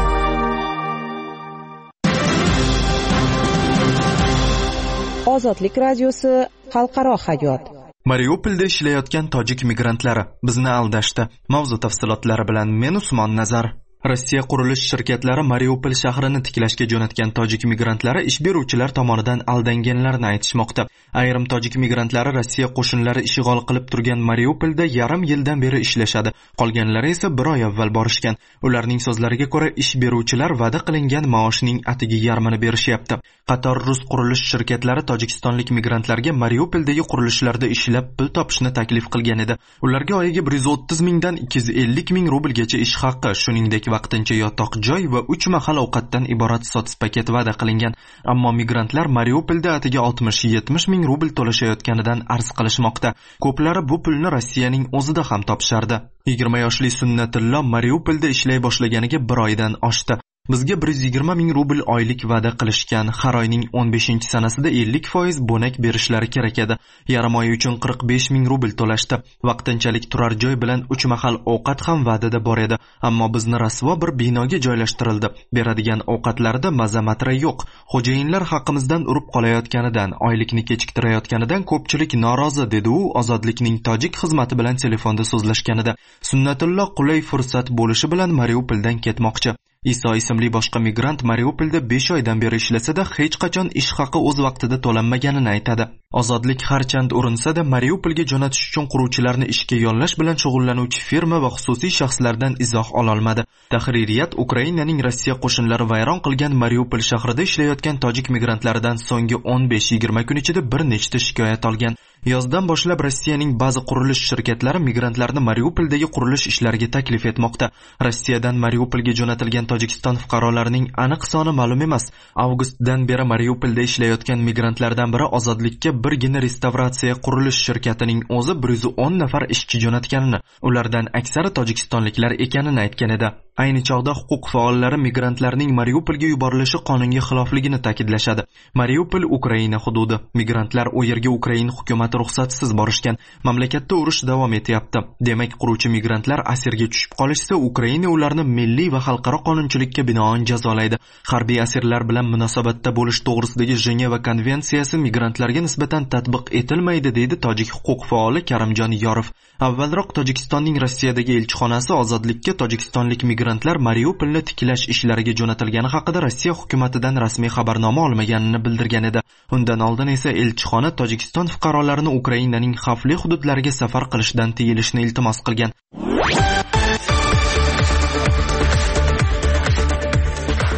Ozodlik radiosi xalqaro hayot. Mariupolda ishlayotgan tojik migrantlari bizni aldashdi. Mavzu tafsilotlari bilan men Usmon Nazar. Rossiya qurilish shirkatlari Mariupol shahrini tiklashga jo'natgan tojik migrantlari ish beruvchilar tomonidan aldanganlarini aytishmoqda. Ayrim tojik migrantlari Rossiya qo'shinlari ishg'ol qilib turgan Mariupolda yarim yildan beri ishlashadi. Qolganlari esa bir oy avval borishgan. Ularning so'zlariga ko'ra, ish beruvchilar va'da qilingan maoshning atigi yarmini berishyapti. Qator rus qurilish shirkatlari tojikistonlik migrantlarga Mariupoldagi qurilishlarda ishlab pul topishni taklif qilgan edi. Ularga oyiga 130 mingdan 250 ming rublgacha ish haqqi, shuningdek vaqtincha yotoq joy va 3 mahal ovqatdan iborat sots paket va'da qilingan. Ammo migrantlar Mariupolda atiga 60-70 ming rubl to'lashayotganidan arz qilishmoqda. Ko'plari bu pulni Rossiyaning o'zida ham topishardi. 20 yoshli Sunnatullo Mariupolda ishlay boshlaganiga 1 oydan oshdi. Bizga 120 ming rubl oylik va'da qilishgan. Har oyning 15-sanasida 50% bo'nak berishlari kerak edi. Yarim oy uchun 45 ming rubl to'lashdi. Vaqtinchalik turar joy bilan 3 mahal ovqat ham va'dada bor edi. Ammo bizni rasvo bir binoga joylashtirildi. Beradigan ovqatlarda maza-matra yo'q. Xo'jayinlar haqqimizdan urib qolayotganidan, oylikni kechiktirayotganidan ko'pchilik norozi, dedi u Ozodlikning tojik xizmati bilan telefonda so'zlashganida. Sunnatullo qulay fursat bo'lishi bilan Mariupoldan ketmoqchi. Iso ismli boshqa migrant Mariupolda 5 oydan beri ishlasada hech qachon ish haqi o'z vaqtida to'lanmaganini aytadi. Ozodlik harchand urinsa-da Mariupolga jo'natish uchun quruvchilarni ishga yollash bilan shug'ullanuvchi firma va xususiy shaxslardan izoh ola olmadi. Tahririyat Ukrainaning Rossiya qo'shinlari vayron qilgan Mariupol shahrida ishlayotgan tojik migrantlaridan so'nggi 15-20 kun ichida bir nechta shikoyat olgan. Yozdan boshlab Rossiyaning ba'zi qurilish shirkatlari migrantlarni Mariupoldagi qurilish ishlariga taklif etmoqda. Rossiyadan Mariupolga jo'natilgan Tojikiston fuqarolarining aniq soni ma'lum emas. Avgustdan beri Mariupolda ishlayotgan migrantlardan biri Ozodlikka birgina restavratsiya qurilish shirkatining o'zi 110 nafar ishchi jo'natganini, ulardan aksari tojikistonliklar ekanini aytgan edi. Ayni chog'da huquq faollari migrantlarning Mariupolga yuborilishi qonunga xilofligini ta'kidlashadi. Mariupol Ukraina hududi. Migrantlar u yerga Ukraina hukumati ruxsatsiz borishgan. Mamlakatda urush davom etyapti. Demak, quruvchi migrantlar asirga tushib qolishsa, Ukraina ularni milliy va xalqaro qonunchilikka binoan jazolaydi. Harbiy asirlar bilan munosabatda bo'lish to'g'risidagi Jeneva konvensiyasi migrantlarga nisbatan tatbiq etilmaydi, deydi tojik huquq faoli Karimjon Yorov. Avvalroq Tojikistonning Rossiyadagi elchixonasi Ozodlikka tojikistonlik migrantlar Mariupolni tiklash ishlariga jo'natilgani haqida Rossiya hukumatidan rasmiy xabarnoma olmaganini bildirgan edi. Undan oldin esa elchixona Tojikiston fuqarolarini Ukrainaning xavfli hududlariga safar qilishdan tiyilishni iltimos qilgan.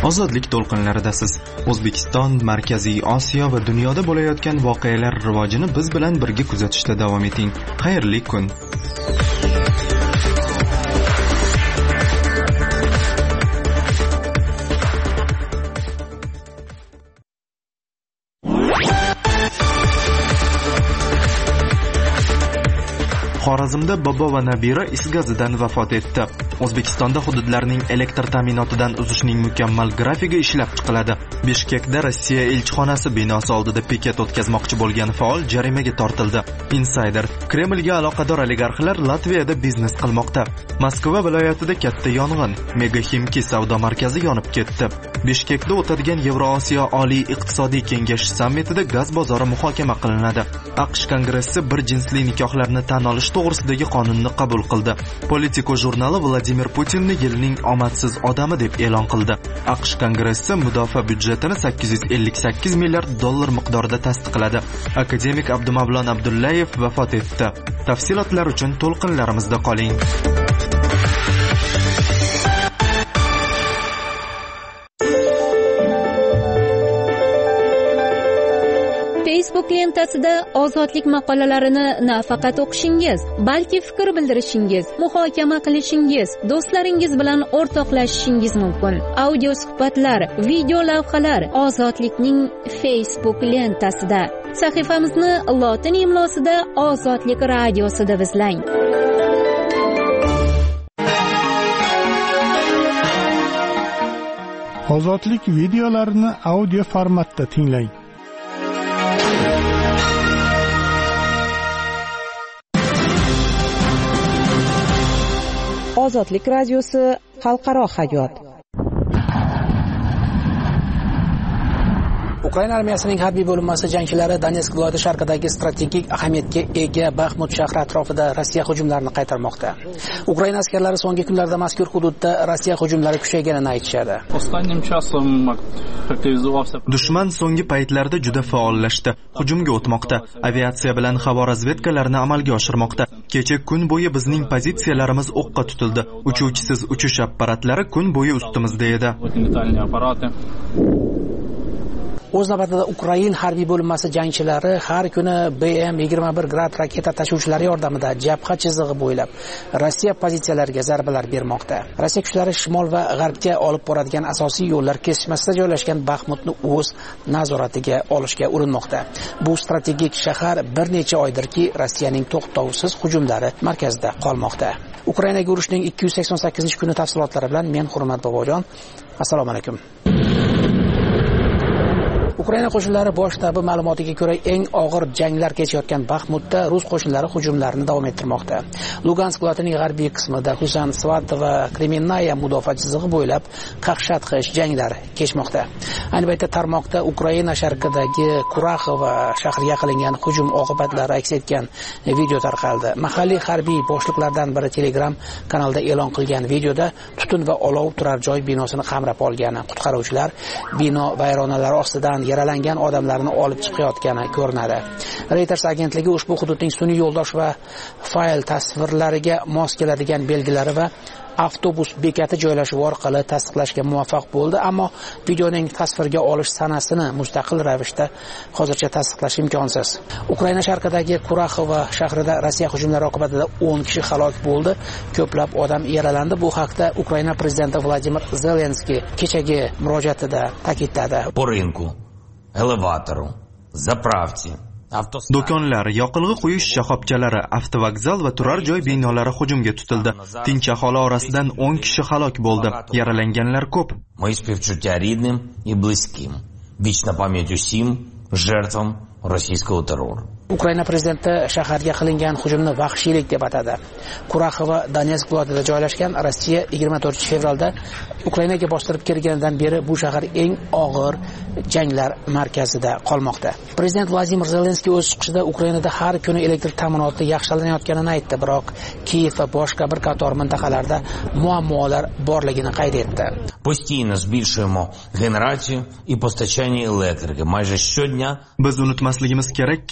Ozodlik to'lqinlaridasiz. O'zbekiston, Markaziy Osiyo va dunyoda bo'layotgan voqealar rivojini biz bilan birga kuzatishda davom eting. Xayrli kun. Xorazmda bobo va nabira is gazidan vafot etdi. O'zbekistonda hududlarning elektr ta'minotidan uzishning mukammal grafigi ishlab chiqiladi. Bishkekda Rossiya elchixonasi binosi oldida piket o'tkazmoqchi bo'lgan faol jarimaga tortildi. Insider: Kremlga aloqador oligarxlar Latviyada biznes qilmoqda. Moskva viloyatida katta yong'in, Mega Ximki savdo markazi yonib ketdi. Bishkekda o'tadigan Yevrosiyo Oliy iqtisodiy kengashi sammitida gaz bozori muhokama qilinadi. AQSh Kongressi bir jinsli nikohlarni tan olish to'g'risidagi qonunni qabul qildi. Politico jurnali Vladimir Putinni yilning omadsiz odami deb e'lon qildi. AQSh Kongressi mudofaa byudjetini 858 milliard dollar miqdorida tasdiqladi. Akademik Abdumavlon Abdullayev vafot etdi. Tafsilotlar uchun to'lqinlarimizda qoling. Facebook lentasida ozodlik maqolalarini nafaqat o'qishingiz, balki fikr bildirishingiz, muhokama qilishingiz, do'stlaringiz bilan o'rtoqlashishingiz mumkin. Audio suhbatlar, video lavhalar ozodlikning Facebook lentasida. Sahifamizni lotin imlosida Ozodlik radiosida izlang. Ozodlik videolarini audio formatda tinglang. Ozodlik radiosi xalqaro hayot. Ukraina armiyasining harbiy bo'linmasi jangchilari Donetsk viloyati sharqidagi strategik ahamiyatga ega Baxmut shahri atrofida Rossiya hujumlarini qaytarmoqda. Ukraina askarlari so'nggi kunlarda mazkur hududda Rossiya hujumlari kuchayganini aytishadi. Dushman so'nggi paytlarda juda faollashdi, hujumga o'tmoqda, aviatsiya bilan havo razvedkalarini amalga oshirmoqda. Kecha kun bo'yi bizning pozitsiyalarimiz o'qqa tutildi. Uchuvchisiz uchish apparatlari kun bo'yi ustimizda edi. O'z navbatida Ukraina harbiy bo'linmasi jangchilari har kuni BM-21 Grad raketa tashuvchilari yordamida jabha chizig'i bo'ylab Rossiya pozitsiyalariga zarbalar bermoqda. Rossiya kuchlari shimol va g'arbga olib boradigan asosiy yo'llar kesishmasida joylashgan Baxmutni o'z nazoratiga olishga urinmoqda. Bu strategik shahar bir necha oydirki Rossiyaning to'xtovsiz hujumlari markazida qolmoqda. Ukrainaga urushning 288-kuni tafsilotlari bilan men Hurmat Bobojon. Assalomu alaykum. Ukraina qo'shinlari bosh shtabi ma'lumotiga ko'ra, eng og'ir janglar kechayotgan Baxmutda rus qo'shinlari hujumlarini davom ettirmoqda. Lugansk viloyatining g'arbiy qismida Xusan, Svat va Kremenaya mudofaa chizig'i bo'ylab qaqshatqish janglar kechmoqda. Ayni paytda tarmoqda Ukraina sharqidagi Kuraxova shahriga qilingan hujum oqibatlari aks etgan video tarqaldi. Mahalliy harbiy boshliqlardan biri Telegram kanalida e'lon qilgan videoda tutun va olov turar joy binosini qamrab olgan. Qutqaruvchilar bino vayronalari ostidan yaralangan odamlarni olib chiqayotgani ko'rinadi. Reuters agentligi ushbu hududning sun'iy yo'ldosh va fayl tasvirlariga mos keladigan belgilari va avtobus bekati joylashuvi orqali tasdiqlashga muvaffaq bo'ldi, ammo videoning tasvirga olish sanasini mustaqil ravishda hozircha tasdiqlash imkonsiz. Ukraina sharqidagi Kuraxova shahrida Rossiya hujumlari oqibatida 10 kishi halok bo'ldi, ko'plab odam yaralandi. Bu haqda Ukraina prezidenti Vladimir Zelenskiy kechagi murojaatida ta'kidladi. Elevatoru, zapravti, Do'konlar, yoqilg'i quyish shoxobchalari, avtovokzal va turar joy binolari hujumga tutildi. Tinch aholi orasidan 10 kishi halok bo'ldi. Yaralanganlar ko'p. Мои співчуття рідним і близьким. Вічна пам'ять усім жертвам российского террора. Ukraina prezidenti shaharga qilingan hujumni vahshiylik deb atadi. Kuraxova Donetsk viloyatida joylashgan Rossiya 24-fevralda Ukrainaga bostirib kelganidan beri bu shahar eng og'ir janglar markazida qolmoqda. Prezident Vladimir Zelenskiy o'z chiqishida Ukrainada har kuni elektr ta'minoti yaxshilanayotganini aytdi, biroq Kiyev va boshqa bir qator mintaqalarda muammolar borligini qayd etdi. Постійно збільшуємо генерацію і постачання електрики. Майже щодня biz unutmasligimiz kerakki,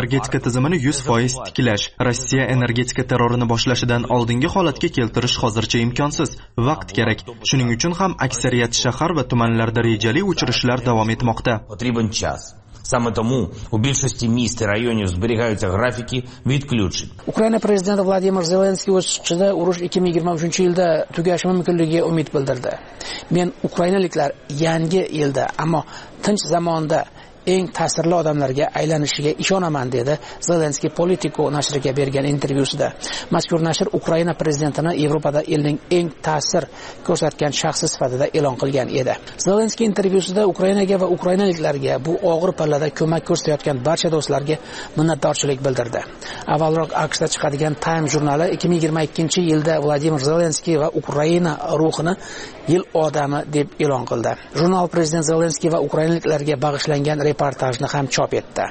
energetika tizimini 100% tiklash, Rossiya energetika terrorini boshlashidan oldingi holatga keltirish hozircha imkonsiz. Vaqt kerak. Shuning uchun ham aksariyat shahar va tumanlarda rejali o'chirishlar davom etmoqda. Саме тому у більшості міст і районів зберігаються графіки відключень. Ukraina prezidenti Vladimir Zelenskiy o'z chiqishida urush 2023-yilda tugashi mumkinligiga umid bildirdi. Men ukrainaliklar yangi yilda, ammo tinch zamonda eng ta'sirli odamlarga aylanishiga ishonaman dedi Zelenskiy Politico nashriga bergan intervyusida. Mazkur nashr Ukraina prezidentini Yevropada yilning eng ta'sir ko'rsatgan shaxsi sifatida e'lon qilgan edi. Zelenskiy intervyusida Ukrainaga va ukrainaliklarga bu og'ir pallada ko'mak ko'rsatayotgan barcha do'stlarga minnatdorchilik bildirdi. Avvalroq AQShda chiqadigan Time jurnali 2022-yilda Vladimir Zelenskiy va Ukraina ruhini yil odami deb e'lon qildi. Jurnal prezident Zelenskiy va ukrainaliklarga bag'ishlangan reportajni ham chop etdi.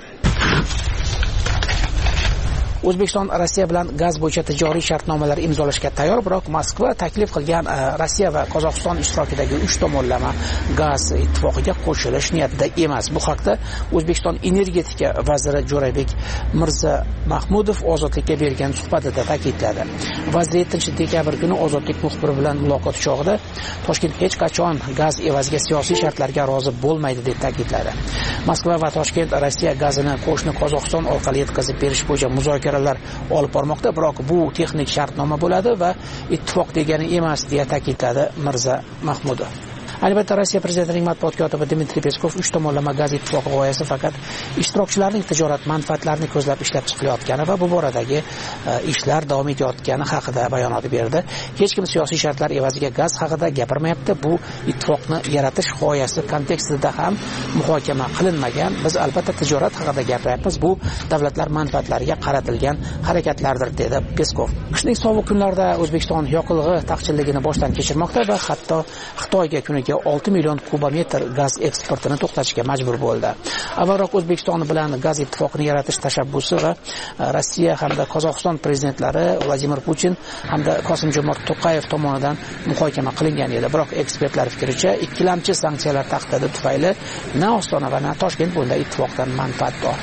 O'zbekiston Rossiya bilan gaz bo'yicha tijoriy shartnomalar imzolashga tayyor, biroq Moskva taklif qilgan Rossiya va Qozog'iston ishtirokidagi 3 tomonlama gaz ittifoqiga qo'shilish niyatida emas. Bu haqda O'zbekiston energetika vaziri Jo'rabek Mirzamahmudov Ozodlikka bergan suhbatida ta'kidladi. Vazir 7-dekabr kuni Ozodlik muxbiri bilan muloqot chog'ida Toshkent hech qachon gaz evaziga siyosiy shartlarga rozi bo'lmaydi deb ta'kidladi. Moskva va Toshkent Rossiya gazini qo'shni Qozog'iston orqali yetkazib berish bo'yicha muzokaralar olib bormoqda, biroq bu texnik shartnoma bo'ladi va ittifoq degani emas, deya ta'kidladi Mirzamahmudov. Albatta, Rossiya prezidentining matbuot kotibi Dmitriy Peskov 3 tomonlama gaz ittifoqi g'oyasi faqat ishtirokchilarning tijorat manfaatlarini ko'zlab ishlab chiqilayotgani va bu boradagi ishlar davom etayotgani haqida bayonot berdi. Hech kim siyosiy shartlar evaziga gaz haqida gapirmayapti. Bu ittifoqni yaratish g'oyasi kontekstida ham muhokama qilinmagan. Biz albatta tijorat haqida gapiryapmiz. Bu davlatlar manfaatlariga qaratilgan harakatlardir, dedi Peskov. Qishning sovuq kunlarida O'zbekiston yoqilg'i taqchilligini boshdan kechirmoqda va hatto Xitoyga kuniga 6 million kubometr gaz eksportini to'xtatishga majbur bo'ldi. Avvalroq O'zbekiston bilan gaz ittifoqini yaratish tashabbusi va Rossiya hamda Qozog'iston prezidentlari Vladimir Putin hamda Qosim-Jomart To'qayev tomonidan muhokama qilingan edi. Biroq ekspertlar fikricha, ikkilamchi sanksiyalar tahdidi tufayli na Ostona va na Toshkent bunda ittifoqdan manfaatdor.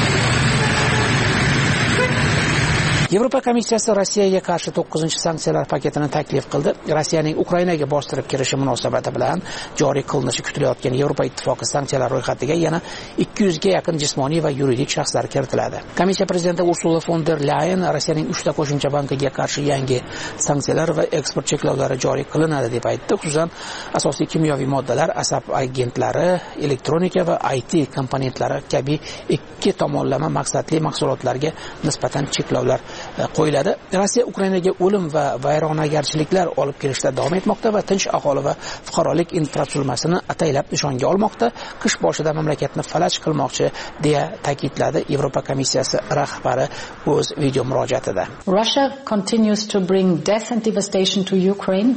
Yevropa komissiyasi Rossiyaga qarshi 9-sanksiyalar paketini taklif qildi. Rossiyaning Ukrainaga bostirib kirishi munosabati bilan joriy qilinishi kutilayotgan Yevropa ittifoqi sanksiyalar ro'yxatiga yana 200 ga yaqin jismoniy va yuridik shaxslar kiritiladi. Komissiya prezidenti Ursula von der Leyen Rossiyaning 3 ta qo'shimcha bankiga qarshi yangi sanksiyalar va eksport cheklovlari joriy qilinadi deb aytdi. Xususan, asosiy kimyoviy moddalar, asab agentlari, elektronika va IT komponentlari kabi 2 tomonlama maqsadli mahsulotlarga nisbatan cheklovlar qo'yiladi. Rossiya Ukrainaga o'lim va vayronagarchiliklar olib kelishda davom etmoqda va tinch aholi va fuqarolik infratuzilmasini ataylab nishonga olmoqda. Qish boshida mamlakatni falaj qilmoqchi, deya ta'kidladi Yevropa komissiyasi rahbari o'z video murojaatida. Russia continues to bring death and devastation to Ukraine.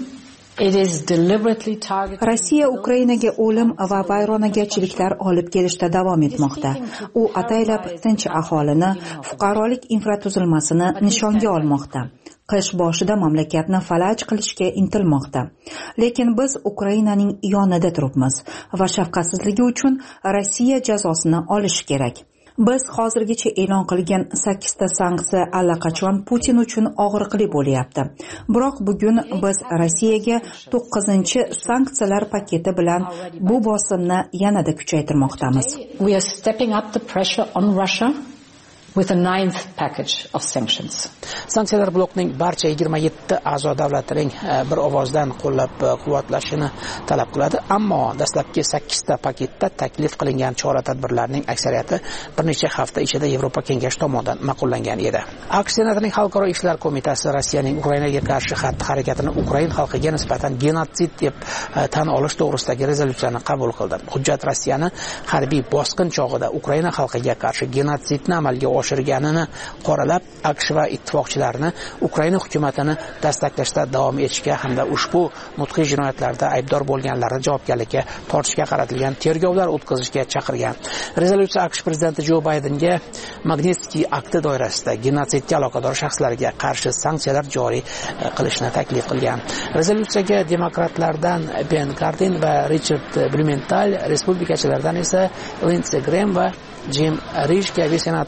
Rossiya Ukrainaga o'lim va vayronagarchiliklar olib kelishda davom etmoqda. U ataylab tinch aholini, fuqarolik infratuzilmasini nishonga olmoqda. Qish boshida mamlakatni falaj qilishga intilmoqda. Lekin biz Ukrainaning yonida turibmiz va shafqatsizligi uchun Rossiya jazosini olishi kerak. Biz hozirgacha e'lon qilgan 8 ta sanksiya allaqachon Putin uchun og'riqli bo'lyapti. Biroq bugun biz Rossiyaga 9-sanksiyalar paketi bilan bu bosimni yanada kuchaytirmoqdamiz. We are stepping up the pressure on Russia with a 9th package of sanctions. Sanksiyalar blokning barcha 27 a'zo davlatining bir ovozdan qo'llab-quvvatlashini talab qiladi, ammo dastlabki 8 ta paketda taklif qilingan chora-tadbirlarning aksariyati bir necha hafta ichida Yevropa kengashi tomonidan ma'qullangan edi. AQSh Senatining Xalqaro ishlar qo'mitasi Rossiyaning Ukrainaga qarshi xatti-harakatini Ukrain xalqiga nisbatan genotsid deb tan olish to'g'risidagi rezolyutsiyani qabul qildi. Hujjat Rossiyani harbiy bosqin chog'ida Ukraina xalqiga qarshi genotsidni amalga oshirganini qoralab, AQSh va ittifoqchilarni Ukraina hukumatini dastaklashda davom etishga hamda ushbu mudhish jinoyatlarda aybdor bo'lganlarni javobgarlikka tortishga qaratilgan tergovlar o'tkazishga chaqirgan. Rezolyutsiya AQSh prezidenti Jo Baydenga Magnitsky akti doirasida genotsidga aloqador shaxslarga qarshi sanksiyalar joriy qilishni taklif qilgan. Rezolyutsiyaga demokratlardan Ben Cardin va Richard Blumenthal, respublikachilardan esa Lindsey Graham va Jim Risch kabi senatorlar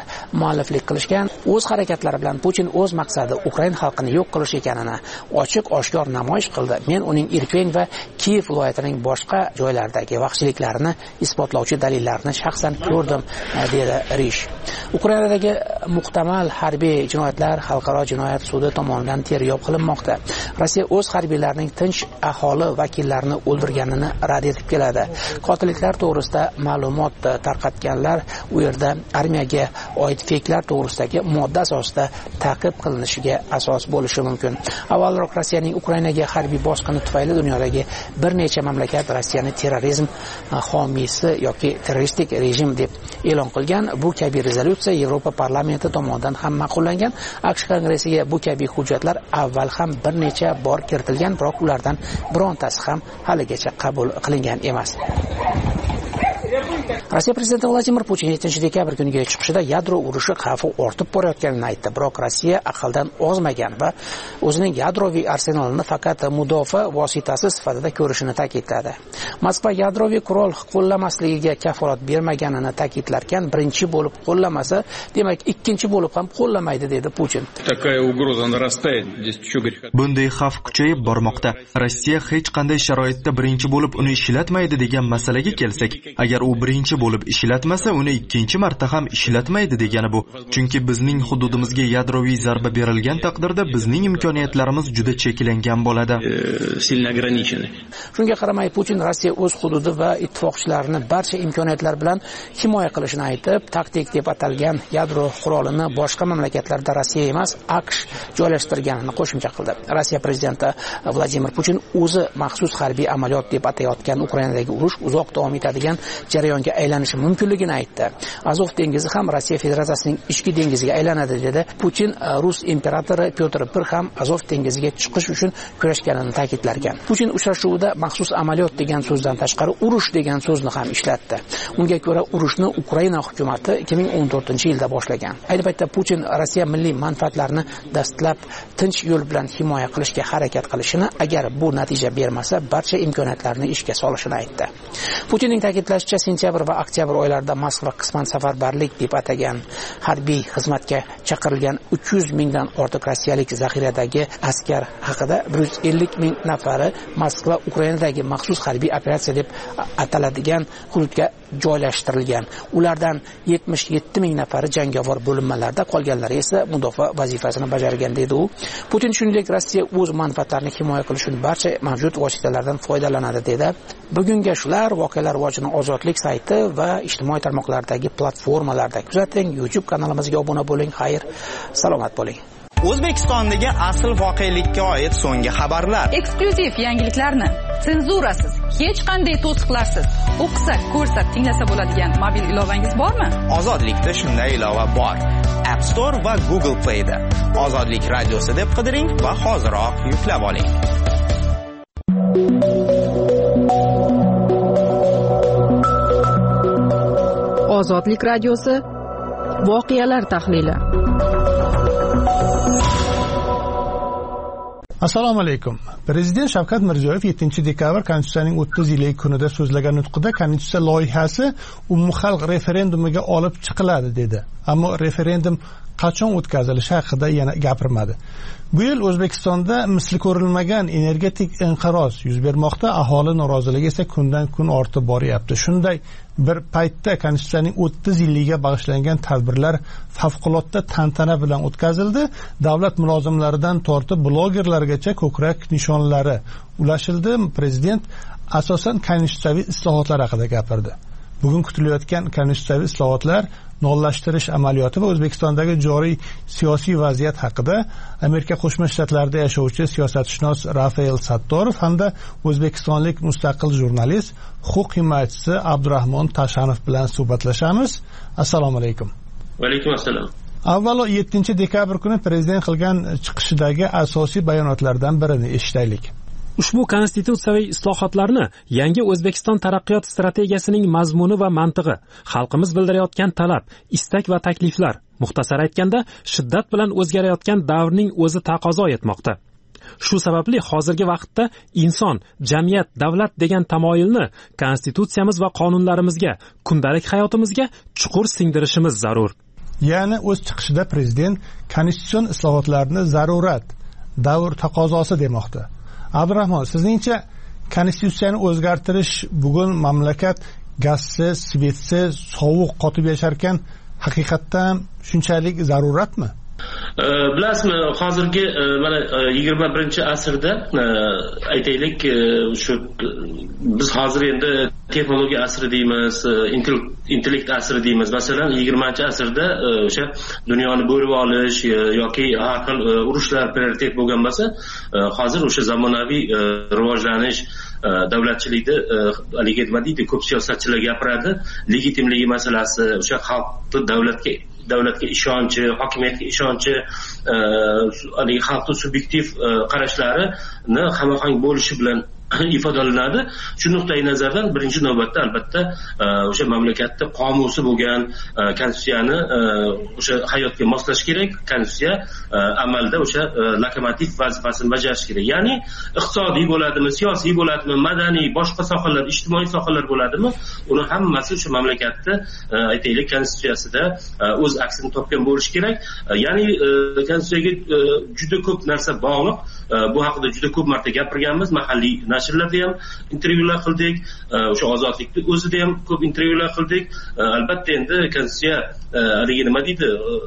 mualliflik qilishgan. O'z harakatlari bilan Putin o'z maqsadi Ukraina xalqini yo'q qilish ekanini ochiq-oshkor namoyish qildi. Men uning Irpin va Kiyev viloyatining boshqa joylaridagi vahshiyliklarini isbotlovchi dalillarni shaxsan ko'rdim, dedi Rish. Ukrainadagi muhtamal harbiy jinoyatlar xalqaro jinoyat sudi tomonidan tergov qilinmoqda. Rossiya o'z harbiylarining tinch aholi vakillarini o'ldirganini rad etib keladi. Qotilliklar to'g'risida ma'lumot tarqatganlar u yerda armiyaga oid feyklar to'g'risidagi modda asosida ta'qib qilinishiga asos bo'lishi mumkin. Avvalroq Rossiyaning Ukrainaga harbiy bosqini tufayli dunyodagi bir necha mamlakat Rossiyani terrorizm homiysi yoki terroristik rejim deb e'lon qilgan. Bu kabi rezolyutsiya Yevropa parlamenti tomonidan ham ma'qullangan. AQSh kongressiga bu kabi hujjatlar avval ham bir necha bor kiritilgan, biroq ulardan birontasi ham haligacha qabul qilingan emas. Rossiya prezidenti Vladimir Putin 7-dekabr kuniga chiqishida yadro urushi xavfi ortib borayotganini aytdi. Biroq Rossiya aqldan ozmagan va o'zining yadroviy arsenalini faqat mudofaa vositasi sifatida ko'rishini ta'kidladi. Moskva yadroviy qurol qo'llamasligiga kafolat bermaganini ta'kidlarkan, birinchi bo'lib qo'llamasa, demak ikkinchi bo'lib ham qo'llamaydi, dedi Putin. Bunday xavf kuchayib bormoqda. Rossiya hech qanday sharoitda birinchi bo'lib uni ishlatmaydi degan masalaga kelsak, agar u birinchi bo'lib ishlatmasa, uni ikkinchi marta ham ishlatmaydi degani bu. Chunki bizning hududimizga yadroviy zarba berilgan taqdirda bizning imkoniyatlarimiz juda cheklangan bo'ladi. Shunga qaramay Putin Rossiya o'z hududi va ittifoqchilarini barcha imkoniyatlar bilan himoya qilishini aytib, taktik deb atalgan yadro qurolini boshqa mamlakatlarda Rossiya emas, AQSh joylashtirganini qo'shimcha qildi. Rossiya prezidenti Vladimir Putin o'zi maxsus harbiy amaliyot deb atayotgan Ukrainadagi urush uzoq davom etadigan jarayonga aylanishi mumkinligini aytdi. Azov dengizi ham Rossiya Federatsiyasining ichki dengiziga aylanadi, dedi. Putin Rus imperatori Pyotr I ham Azov dengiziga chiqish uchun kurashganini ta'kidlargan. Putin uchrashuvida maxsus amaliyot degan so'zdan tashqari urush degan so'zni ham ishlatdi. Unga ko'ra urushni Ukraina hukumatı 2014-yilda boshlagan. Ayni paytda Putin Rossiya milliy manfaatlarini dastlab tinch yo'l bilan himoya qilishga harakat qilishini, agar bu natija bermasa, barcha imkoniyatlarni ishga solishini aytdi. Putinning ta'kidlashicha, sentyabr va oktyabr oylarida Moskva qisman safarbarlik deb atagan harbiy xizmatga chaqirilgan 300 mingdan ortiq rossiyalik zaxiradagi askar haqida 150 ming nafari Moskva Ukrainadagi maxsus harbiy operatsiya deb ataladigan hududga joylashtirilgan. Ulardan 77 ming nafari jangovar bo'linmalarda, qolganlari esa mudofaa vazifasini bajargan, dedi u. Putin shuningdek Rossiya o'z manfaatlarini himoya qilish uchun barcha mavjud vositalardan foydalanadi, dedi. Bugunga shular. Voqealar rivojini Ozodlik sayti va ijtimoiy tarmoqlardagi platformalarda kuzating. YouTube kanalimizga obuna bo'ling. Xayr, salomat bo'ling. O'zbekistondagi asl voqelikka oid so'nggi xabarlar, eksklyuziv yangiliklarni senzurasiz, hech qanday to'siqlarsiz o'qisa, ko'rsa, tinglasa bo'ladigan mobil ilovangiz bormi? Ozodlikda shunday ilova bor. App Store va Google Play da Ozodlik radiosi deb qidiring va hoziroq yuklab oling. Ozodlik radiosi voqealar tahlili. Assalomu alaykum. Prezident Shavkat Mirziyoyev 7-dekabr Konstitutsiyaning 30 yillik kunida so'zlagan nutqida Konstitutsiya loyihasi umumxalq referendumiga olib chiqiladi, dedi. Ammo referendum qachon o'tkazilishi haqida yana gapirmadi. Bu yil O'zbekistonda misli ko'rilmagan energetik inqiroz yuz bermoqda, aholi noroziligi esa kundan kun ortib boryapti. Shunday bir paytda Konstitutsiyaning 30 yilligiga bag'ishlangan tadbirlar favqulodda tantana bilan o'tkazildi. Davlat mulozimlaridan tortib blogerlargacha ko'krak nishonlari ulashildi. Prezident asosan konstitutsiyaviy islohotlar haqida gapirdi. Bugun kutilayotgan konstitutsiyaviy islohotlar, nollashtirish amaliyoti va O'zbekistondagi joriy siyosiy vaziyat haqida Amerika Qo'shma Shtatlarida yashovchi siyosatshunos Rafael Sattorov hamda o'zbekistonlik mustaqil jurnalist, huquq himoyachisi Abdurahmon Tashanov bilan suhbatlashamiz. Assalomu alaykum. Va alaykum assalom. Avvalo 7-dekabr kuni prezident qilgan chiqishidagi asosiy bayonotlardan birini eshitaylik. Ushbu konstitutsiyaviy islohotlarni yangi O'zbekiston taraqqiyot strategiyasining mazmuni va mantig'i, xalqimiz bildirayotgan talab, istak va takliflar, muxtasar aytganda, shiddat bilan o'zgarayotgan davrning o'zi taqozo etmoqda. Shu sababli hozirgi vaqtda inson, jamiyat, davlat degan tamoyilni konstitutsiyamiz va qonunlarimizga, kundalik hayotimizga chuqur singdirishimiz zarur. Ya'ni o'z chiqishida prezident konstitutsion islohotlarni zarurat, davr taqozosi demoqda. Abdurahmon, sizningcha konstitutsiyani o'zgartirish bugun mamlakat gazsiz, svetsiz, sovuq qotib yasharkan haqiqatdan shunchalik zaruratmi? Bilasizmi, hozirgi mana 21-asrda aytaylik, shu biz hozir endi texnologiya asri deymiz, intellekt asri deymiz. Masalan, 20-asrda o'sha dunyoni bo'lib olish yoki har xil urushlar prioritet bo'lgan bo'lsa, hozir o'sha zamonaviy rivojlanish, davlatchilikni haligi nima deydi, ko'p siyosatchilar gapiradi, legitimligi masalasi, o'sha xalqni davlatga ishonchi, hokimiyatga ishonchi, haligi xalqning subyektiv qarashlarini hamohang bo'lishi bilan ifodalanadi. Shu nuqtai nazardan birinchi navbatda albatta o'sha mamlakatda qomusi bo'lgan konstitutsiyani o'sha hayotga moslash kerak. Konstitutsiya amalda o'sha lokomotiv vazifasini bajarishi kerak. Ya'ni iqtisodiy bo'ladimi, siyosiy bo'ladimi, madaniy, boshqa sohalar, ijtimoiy sohalar bo'ladimi, uni hammasi o'sha mamlakatda aytaylik konstitutsiyasida o'z aksini topgan bo'lishi kerak. Ya'ni konstitutsiyaga juda ko'p narsa bog'liq. Bu haqida juda ko'p marta gapirganmiz. Mahalliy nashrlarda ham intervyular qildik, o'sha ozodlikni o'zida ham ko'p intervyular qildik. Albatta endi konstitutsiya haligi nima deydi,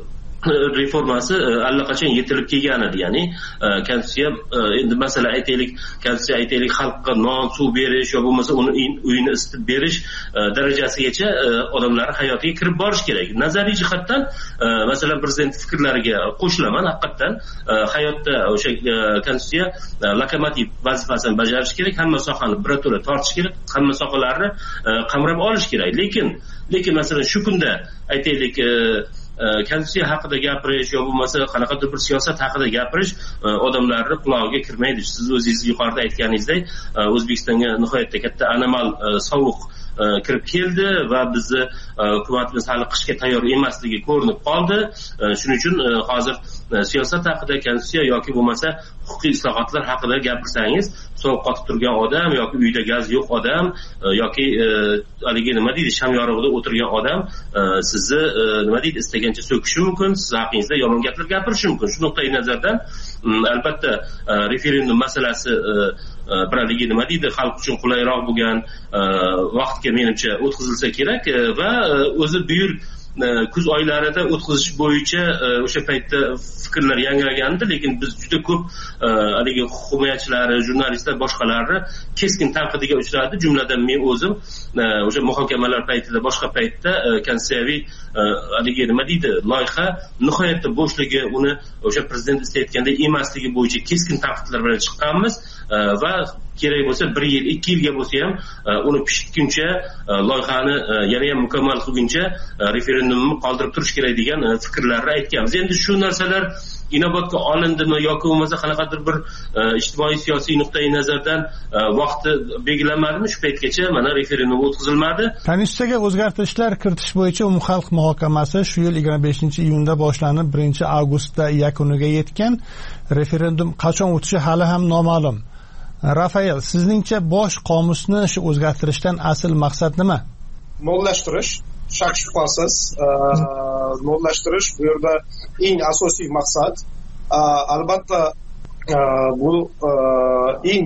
reformasi allaqachon yetilib kelgan edi. Ya'ni konstitutsiya endi masalan aytaylik xalqqa non, suv berish yo bo'lmasa uni uyini isitib berish darajasigacha odamlar hayotiga kirib borish kerak. Nazariy jihatdan masalan prezident fikrlariga qo'shilaman. Haqiqatan hayotda o'sha konstitutsiya lokomotiv vazifasini bajarish kerak, hamma sohani birato'la tortish kerak, hamma sohalarni qamrab olish kerak. Lekin masalan shu kunda aytaylik konstitutsiya haqida gapirish yo bo'lmasa qanaqadir bir siyosat haqida gapirish odamlarning qulog'iga kirmaydi. Siz o'zingiz yuqorida aytganingizdek, O'zbekistonga nihoyatda katta anomal sovuq kirib keldi va bizni hukumatimiz hali qishga tayyor emasligi ko'rinib qoldi. Shuning uchun hozir siyosat haqida, konstitutsiya yoki bo'lmasa huquqiy islohotlar haqida gapirsangiz, sovuq qotib turgan odam yoki uyda gaz yo'q odam yoki haligi nima deydi, sham yorug'ida o'tirgan odam sizni nima deydi, istagancha so'kishi mumkin, siz haqingizda yomon gaplar gapirishi mumkin. Shu nuqtai nazardan albatta referendum masalasi bir haligi nima deydi, xalq uchun qulayroq bo'lgan vaqtga menimcha o'tkazilsa kerak va o'zi bu yil kuz oylarida o'tkazish bo'yicha o'sha paytda fikrlar yangragandi, lekin biz juda ko'p haligi huquq himoyachilari, jurnalistlar boshqalarni keskin tanqidiga uchradi. Jumladan men o'zim o'sha muhokamalar paytida, boshqa paytda konstitutsiyaviy haligi nima deydi, loyiha nihoyatda bo'shligi, uni o'sha prezident istayotganday emasligi bo'yicha keskin tanqidlar bilan chiqqanmiz va kerak bo'lsa 1 yil, 2 yilga bo'lsa ham uni pishitguncha, loyihani yana ham mukammal qilguncha referendumni qoldirib turish kerak degan fikrlarni aytganmiz. Endi shu narsalar inobatga olindimi yoki bo'lmasa qanaqadir bir ijtimoiy siyosiy nuqtai nazardan vaqti belgilanmadimi, shu paytgacha mana referendum o'tkazilmadi. Konstitutsiyaga o'zgartirishlar kiritish bo'yicha umumxalq muhokamasi shu yil 25-iyunda boshlanib 1-avgustda yakuniga yetgan. Referendum qachon o'tishi hali ham noma'lum. Rafael, sizningcha bosh qomusni shu o'zgartirishdan asl maqsad nima? Nollashtirish, shak shubhasiz nollashtirish bu yerda eng asosiy maqsad. Albatta bu eng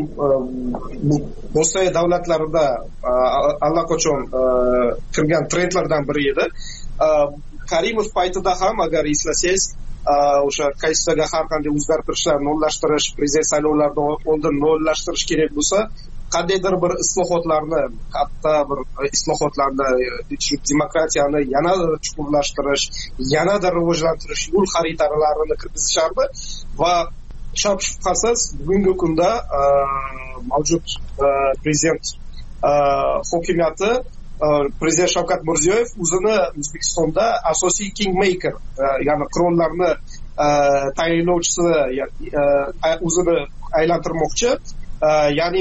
Rossiya davlatlarida allaqachon kirgan trendlardan biri edi. Karimov paytida ham agar eslasangiz, o'sha konstitutsiyaga har qanday o'zgartirishlar, nollashtirish, prezident saylovlaridan oldin nollashtirish kerak bo'lsa, qandaydir bir islohotlarni, katta bir islohotlarni, demokratiyani yanada chuqurlashtirish, yanada rivojlantirish yo'l xaritalarini kiritishardi va shak shubhasiz bugungi kunda mavjud prezident hokimiyati, prezident Shavkat Mirziyoyev o'zini O'zbekistonda asosiy kingmaker, ya'ni qirollarni tayinlovchisi o'zini aylantirmoqchi. Ya'ni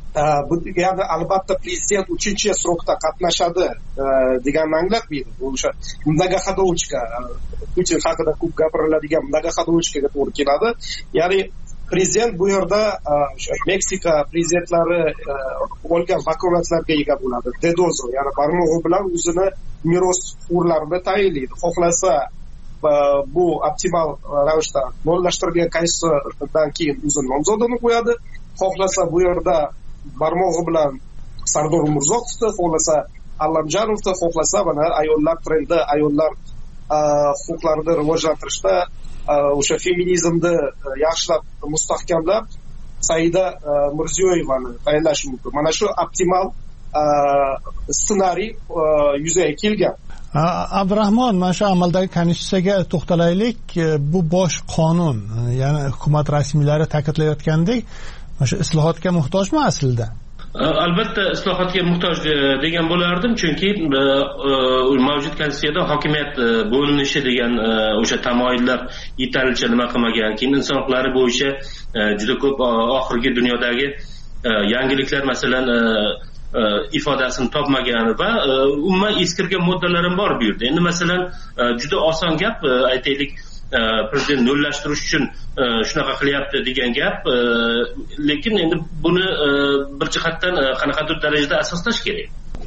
albatta prezident 3-chi srokda qatnashadi deganni anglatmaydi. O'sha mnogoходовочка, Putin haqida ko'p gapiriladigan mnogoходовочкаga to'g'ri keladi. Ya'ni prezident bu yerda Meksika prezidentlari olgan vakolatlarga ega bo'ladi. Dedozo, ya'ni barmog'i bilan o'zini merosxo'rlarini tayinlaydi. Xohlasa bu optimal ravishda mo'llashtirilgan konstitutsiyadan keyin o'zini nomzodini qo'yadi. Xohlasa bu yerda barmog'i bilan Sardor Umurzoqovni, xohlasa Allamjonovni, xohlasa mana ayollar trendi, ayollar huquqlarini rivojlantirishda o'sha feminizmni yaxshilab mustahkamlab Saida Mirziyoyevani tayinlash mumkin. Mana shu optimal ssenariy yuzaga kelgan. Abdurahmon, mana shu amaldagi konstitutsiyaga to'xtalaylik. Bu bosh qonun, ya'ni hukumat rasmiylari ta'kidlayotgandek, mana shu islohotga muhtojmi aslida? Albatta islohotga muhtoj degan bo'lardim, chunki mavjud konstitutsiyada hokimiyat bo'linishi degan o'sha tamoyillar yetarlicha nima qilmagan. Keyin inson huquqlari bo'yicha juda ko'p oxirgi dunyodagi yangiliklar masalan ifodasini topmagan va umuman eskirgan moddalar ham bor bu yerda. Endi masalan juda oson gap aytaylik, prezident nollashtirish uchun shunaqa qilyapti degan gap, lekin endi buni bir jihatdan qanaqadir darajada asoslash kerak.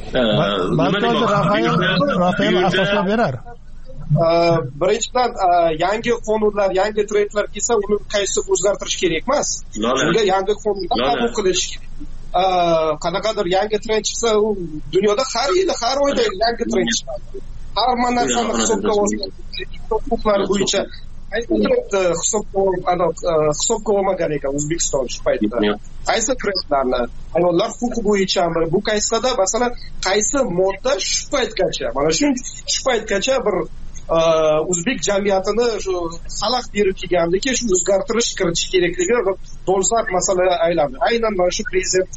Rafael asoslab berar. Birinchidan yangi qonunlar, yangi trendlar kelsa, uni konstitutsiyaga o'zgartirish kerak emas. Unga yangi qonunlar qabul qilish kerak. Qanaqadir yangi trend chiqsa, u dunyoda har yili, har oyda yangi trend chiqadi. Har narsani hisobga olgan huquqlar bo'yicha hisobga olmagan ekan O'zbekiston shu paytda. Qaysi trendlarni ayollar huquqi bo'yicha bu konstitutsiyada masalan qaysi modda shu paytgacha, mana shu paytgacha bir o'zbek jamiyatini shu xalaq berib kelganligi, shu o'zgartirish kiritish kerakligi dolzarb masala aylandi. Aynan mana shu prezident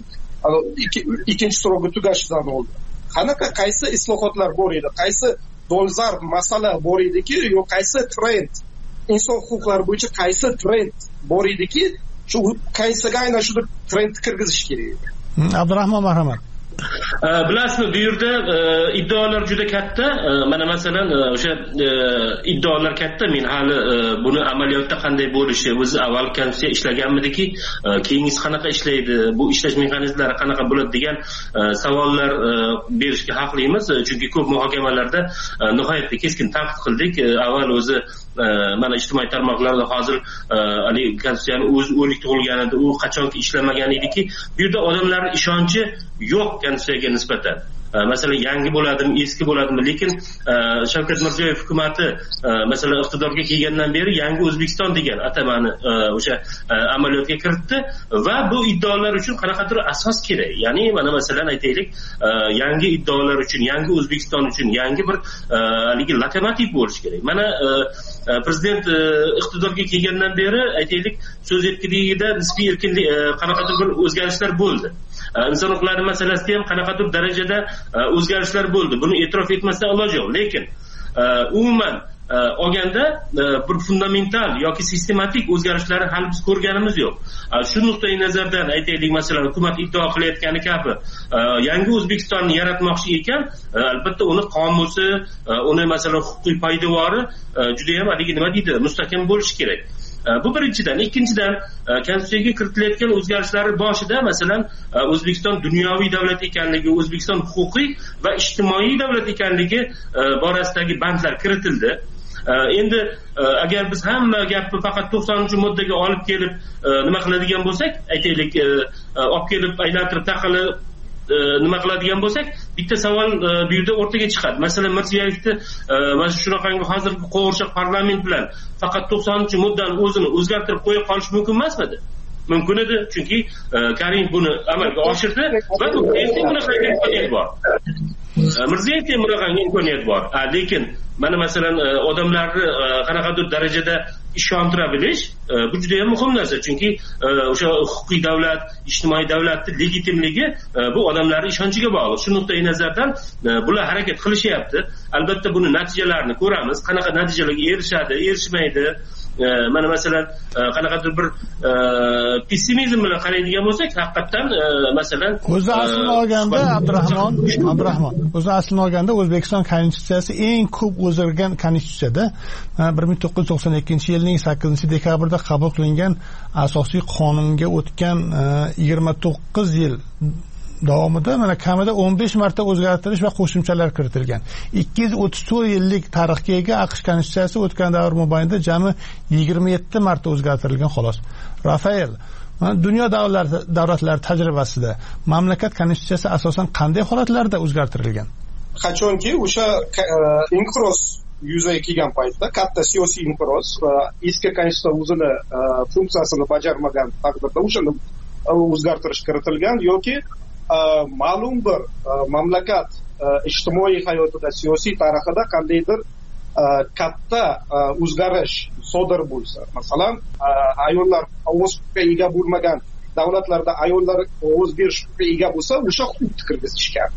ikkinchi srogi tugashidan oldin qanaqa qaysi islohotlar bor edi, qaysi dolzarb masala bor ediki, yo qaysi trend, inson huquqlari bo'yicha qaysi trend bor ediki, shu konstitutsiyaga aynan shu trend kirgizish kerak edi. Abdurahmon, marhamat. Bilasizmi, bu yerda iddaolar juda katta. Mana masalan o'sha iddaolar katta. Men hali buni amaliyotda qanday bo'lishi, o'zi avval konstitutsiya ishlaganmidiki, keyingisi qanaqa ishlaydi, bu ishlash mexanizmlari qanaqa bo'ladi degan savollar berishga haqlimiz. Chunki ko'p muhokamalarda nihoyatda keskin tanqid qildik. Avval o'zi mana ijtimoiy tarmoqlarda hozir haligi konstitutsiyani o'zi o'lik tug'ilgan edi, u qachonki ishlamagan ediki, bu yerda odamlarning ishonchi yo'q konstitutsiyaga nisbatan. Masalan yangi bo'ladimi, eski bo'ladimi, lekin Shavkat Mirziyoyev hukumati masalan iqtidorga kelgandan beri yangi O'zbekiston degan atamani o'sha amaliyotga kiritdi va bu iddaolar uchun qanaqadir asos kerak. Ya'ni mana masalan aytaylik, yangi iddaolar uchun, yangi O'zbekiston uchun yangi bir haligi lokomotiv bo'lish kerak. Mana prezident iqtidorga kelgandan beri aytaylik so'z erkinligida nisbiy erkinlik qanaqadir bir o'zgarishlar bo'ldi. Inson huquqlari masalasida ham qanaqadir darajada o'zgarishlar bo'ldi. Buni e'tirof etmasdan iloji yo'q. Lekin umuman olganda bir fundamental yoki sistematik o'zgarishlarni hali biz ko'rganimiz yo'q. Shu nuqtai nazardan aytaylik, masalan hukumat iddao qilayotgani kabi yangi O'zbekistonni yaratmoqchi ekan, albatta uni qomusi, uni masalan huquqiy poydevori juda ham haligi nima deydi, mustahkam bo'lishi kerak. Bu birinchidan. Ikkinchidan, konstitutsiyaga kiritilayotgan o'zgarishlar boshida masalan O'zbekiston dunyoviy davlat ekanligi, O'zbekiston huquqiy va ijtimoiy davlat ekanligi borasidagi bandlar kiritildi. Endi agar biz hamma gapni faqat 90-moddaga olib kelib nima qiladigan bo'lsak, aytaylik olib kelib aylantirib taqilib nima qiladigan bo'lsak, bitta savol bu yerda o'rtaga chiqadi. Masalan Mirziyoyevni mana shunaqangi hozirgi qo'g'irchoq parlament bilan faqat 90-moddani o'zini o'zgartirib qo'yib qolish mumkin emasmidi? Mumkin edi, chunki Karimov buni amalga oshirdi va bunaqangi imkoniyat bor. Mirziyoyevga bunaqangi imkoniyat bor. Lekin mana masalan odamlarni qanaqadir darajada ishontira bilish bu juda ham muhim narsa, chunki o'sha huquqiy davlat, ijtimoiy davlatning legitimligi bu odamlarning ishonchiga bog'liq. Shu nuqtai nazardan bular harakat qilishyapti. Albatta buni natijalarini ko'ramiz, qanaqa natijalarga erishadi, erishmaydi. Mana masalan qanaqadir bir pessimizm bilan qaraydigan bo'lsak, haqiqatan masalan o'zi aslini olganda Abdurahmon, o'zi aslini olganda O'zbekiston konstitutsiyasi eng ko'p o'zgargan konstitutsiyada 1992-yilning 8-dekabrida qabul qilingan asosiy qonunga o'tgan 29 yil davomida mana kamida 15 marta o'zgartirish va qo'shimchalar kiritilgan. 234 yillik tarixga ega AQSh konstitutsiyasi o'tgan davr mobaynida jami 27 marta o'zgartirilgan xolos. Rafael, dunyo davlatlari tajribasida mamlakat konstitutsiyasi asosan qanday holatlarda o'zgartirilgan? Qachonki o'sha inqiroz yuzaga kelgan paytda katta siyosiy inqiroz eski konstitutsiya o'zini funksiyasini bajarmagan taqdirda o'shani o'zgartirish kiritilgan yoki ma'lum bir mamlakat ijtimoiy hayotida, siyosiy tarixida qandaydir katta o'zgarish sodir bo'lsa, masalan, ayollar ovoz huquqiga ega bo'lmagan davlatlarda ayollar ovoz berish huquqiga ega bo'lsa, o'sha huquqni kirgizishgan.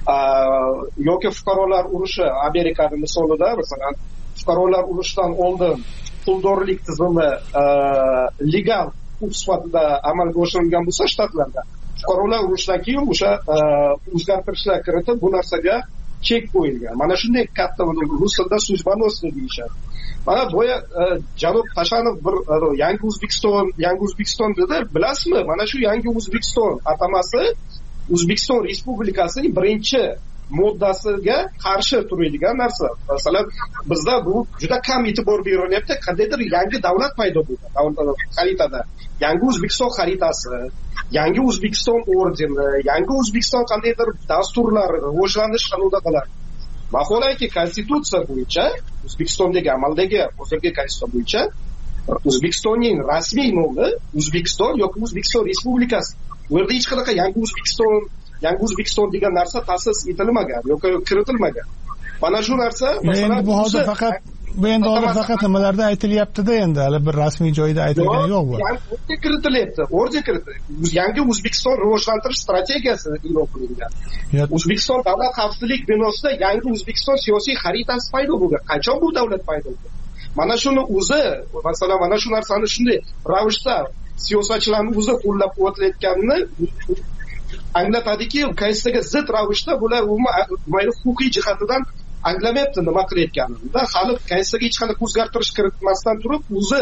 Yoki fuqarolar urushi Amerikaning misolida, masalan, fuqarolar urushidan oldin puldorlik tizimi legal huquq sifatida amalga oshirilgan bo'lsa shtatlarda, fuqarolar urushidan keyin o'sha o'zgartirishlar kiritib bu narsaga chek qo'yilgan. Mana shunday katta rus tilida sujbanoslik deyishadi. Mana boya Janob Tashanov bir yangi O'zbekiston dedi, bilasizmi? Mana shu yangi O'zbekiston atamasi O'zbekiston Respublikasining birinchi moddasiga qarshi turadigan narsa. Masalan, bizda bu juda kam e'tibor berilyapti. Qandaydir yangi davlat paydo bo'ldi. Xaritada yangi O'zbekiston xaritasi, yangi O'zbekiston ordeni, yangi O'zbekiston qandaydir dasturlari, rivojlanish qanunlari. Vaholanki konstitutsiya bo'yicha O'zbekistondagi amaldagi hozirgi konstitutsiya bo'yicha O'zbekistonning rasmiy nomi O'zbekiston yoki O'zbekiston Respublikasi. Bu yerda hech qanaqa yangi O'zbekiston degan narsa ta'sis etilmagan yoki kiritilmagan. Mana shu narsa masalan bu hozir faqat nimalarda aytilyapti-da, endi hali bir rasmiy joyda aytilgani yo'q bu. Yangi kiritilyapti. Yangi O'zbekiston rivojlantirish strategiyasi e'lon qilingan. O'zbekiston davlat xavfsizlik binosida yangi O'zbekiston siyosiy xaritasi paydo bo'lgan. Qachon bu davlat paydo bo'ldi? Mana shuni o'zi, masalan, mana shu narsani shunday ravishda siyosatchilarning o'zi qo'llab-quvvatlayotganini anglatadiki, konstitutsiyaga zid ravishda bular umuman huquqiy jihatidan anglamayapti nima qilayotganini. Hali konstitutsiyaga hech qanday o'zgartirish kiritmasdan turib, o'zi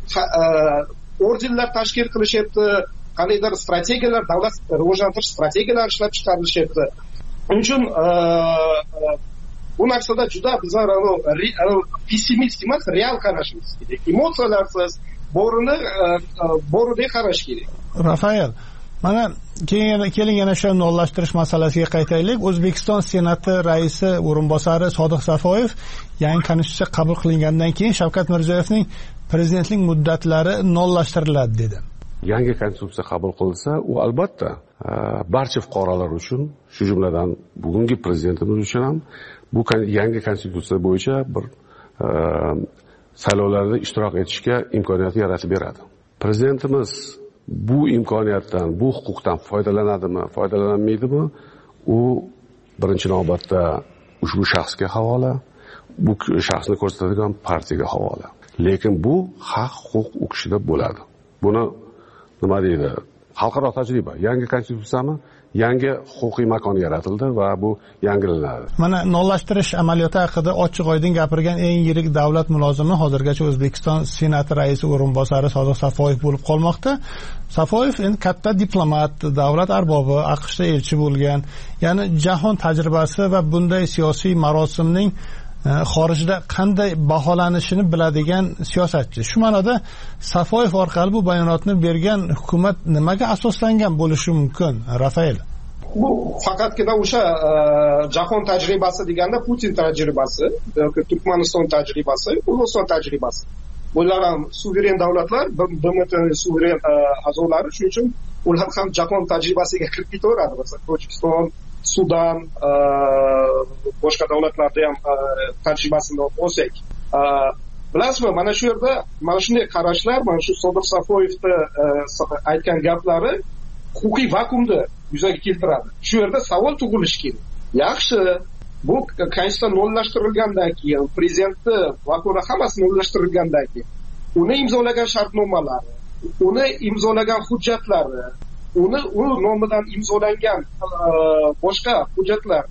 ordenlar tashkil qilishyapti, qandaydir strategiyalar, davlat rivojlantirish strategiyalari ishlab chiqarilishyapti. Shuning uchun bu narsada juda bizlar pessimist emas, real qarashimiz kerak. Emotsiyalarsiz bo'ridek qarash kerak. Rafael, mana keling yana shu nollashtirish masalasiga qaytaylik. O'zbekiston Senati raisi o'rinbosari Sodiq Safoyev yangi konstitutsiya qabul qilingandan keyin Shavkat Mirziyoyevning prezidentlik muddatlari nollashtiriladi dedi. Yangi konstitutsiya qabul qilinsa, u albatta barcha fuqarolar uchun, shu jumladan bugungi prezidentimiz uchun ham bu yangi konstitutsiya bo'yicha bir saylovlarda ishtirok etishga imkoniyat yaratib beradi. Prezidentimiz bu imkoniyatdan, bu huquqdan foydalanadimi, foydalanmaydimi? U birinchi navbatda ushbu shaxsga havola, bu shaxsni ko'rsatadigan partiyaga havola. Lekin bu haq huquq u kishida bo'ladi. Buni nima deydi? Xalqaro tajriba. Yangi konstitutsiyami yangi huquqiy makon yaratildi va bu yangilanadi. Mana nollashtirish amaliyoti haqida ochiq-oydin gapirgan eng yirik davlat mulozimi hozirgacha O'zbekiston Senati raisi o'rinbosari Sodiq Safoyev bo'lib qolmoqda. Safoyev endi katta diplomat, davlat arbobi, AQShda elchi bo'lgan, ya'ni jahon tajribasi va bunday siyosiy marosimning xorijda qanday baholanishini biladigan siyosatchi. Shu ma'noda Safoyev orqali bu bayonotni bergan hukumat nimaga asoslangan bo'lishi mumkin, Rafael? Bu faqatgina o'sha jahon tajribasi deganda Putin tajribasi yoki Turkmaniston tajribasi, O'zbekiston tajribasi. Bular ham suveren davlatlar, BMTning suveren a'zolari, shuning uchun ular ham jahon tajribasiga kirib ketaveradi. Masalan, Tojikiston, Sudan, boshqa davlatlarda ham tajribasini olsak. Bilasizmi, mana shu yerda mana shunday qarashlar, mana shu Sodiq Safoyevni aytgan gaplari huquqiy vakuumni yuzaga keltiradi. Shu yerda savol tug'ilishi kerak. Yaxshi, bu konstitutsiya nollashtirilgandan keyin, prezidentni vakola hammasi nollashtirilgandan keyin, uni imzolagan shartnomalari, uni imzolagan hujjatlari, u nomidan imzolangan boshqa hujjatlar,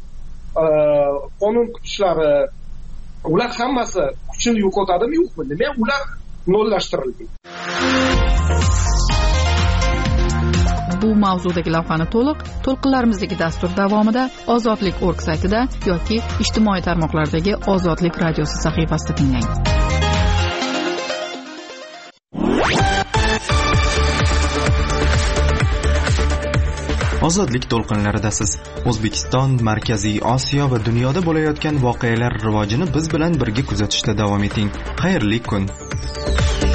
qonun kuchlari, ular hammasi kuchini yo'qotadimi, yo'qmi? Nima ular nollashtirildi? bu mavzudagi lavhani to'lqinlarimizdagi dastur davomida ozodlik.org saytida yoki ijtimoiy tarmoqlardagi Ozodlik radiosi sahifasida tinglang. Ozodlik to'lqinlaridasiz. O'zbekiston, Markaziy Osiyo va dunyoda bo'layotgan voqealar rivojini biz bilan birga kuzatishda davom eting. Xayrli kun.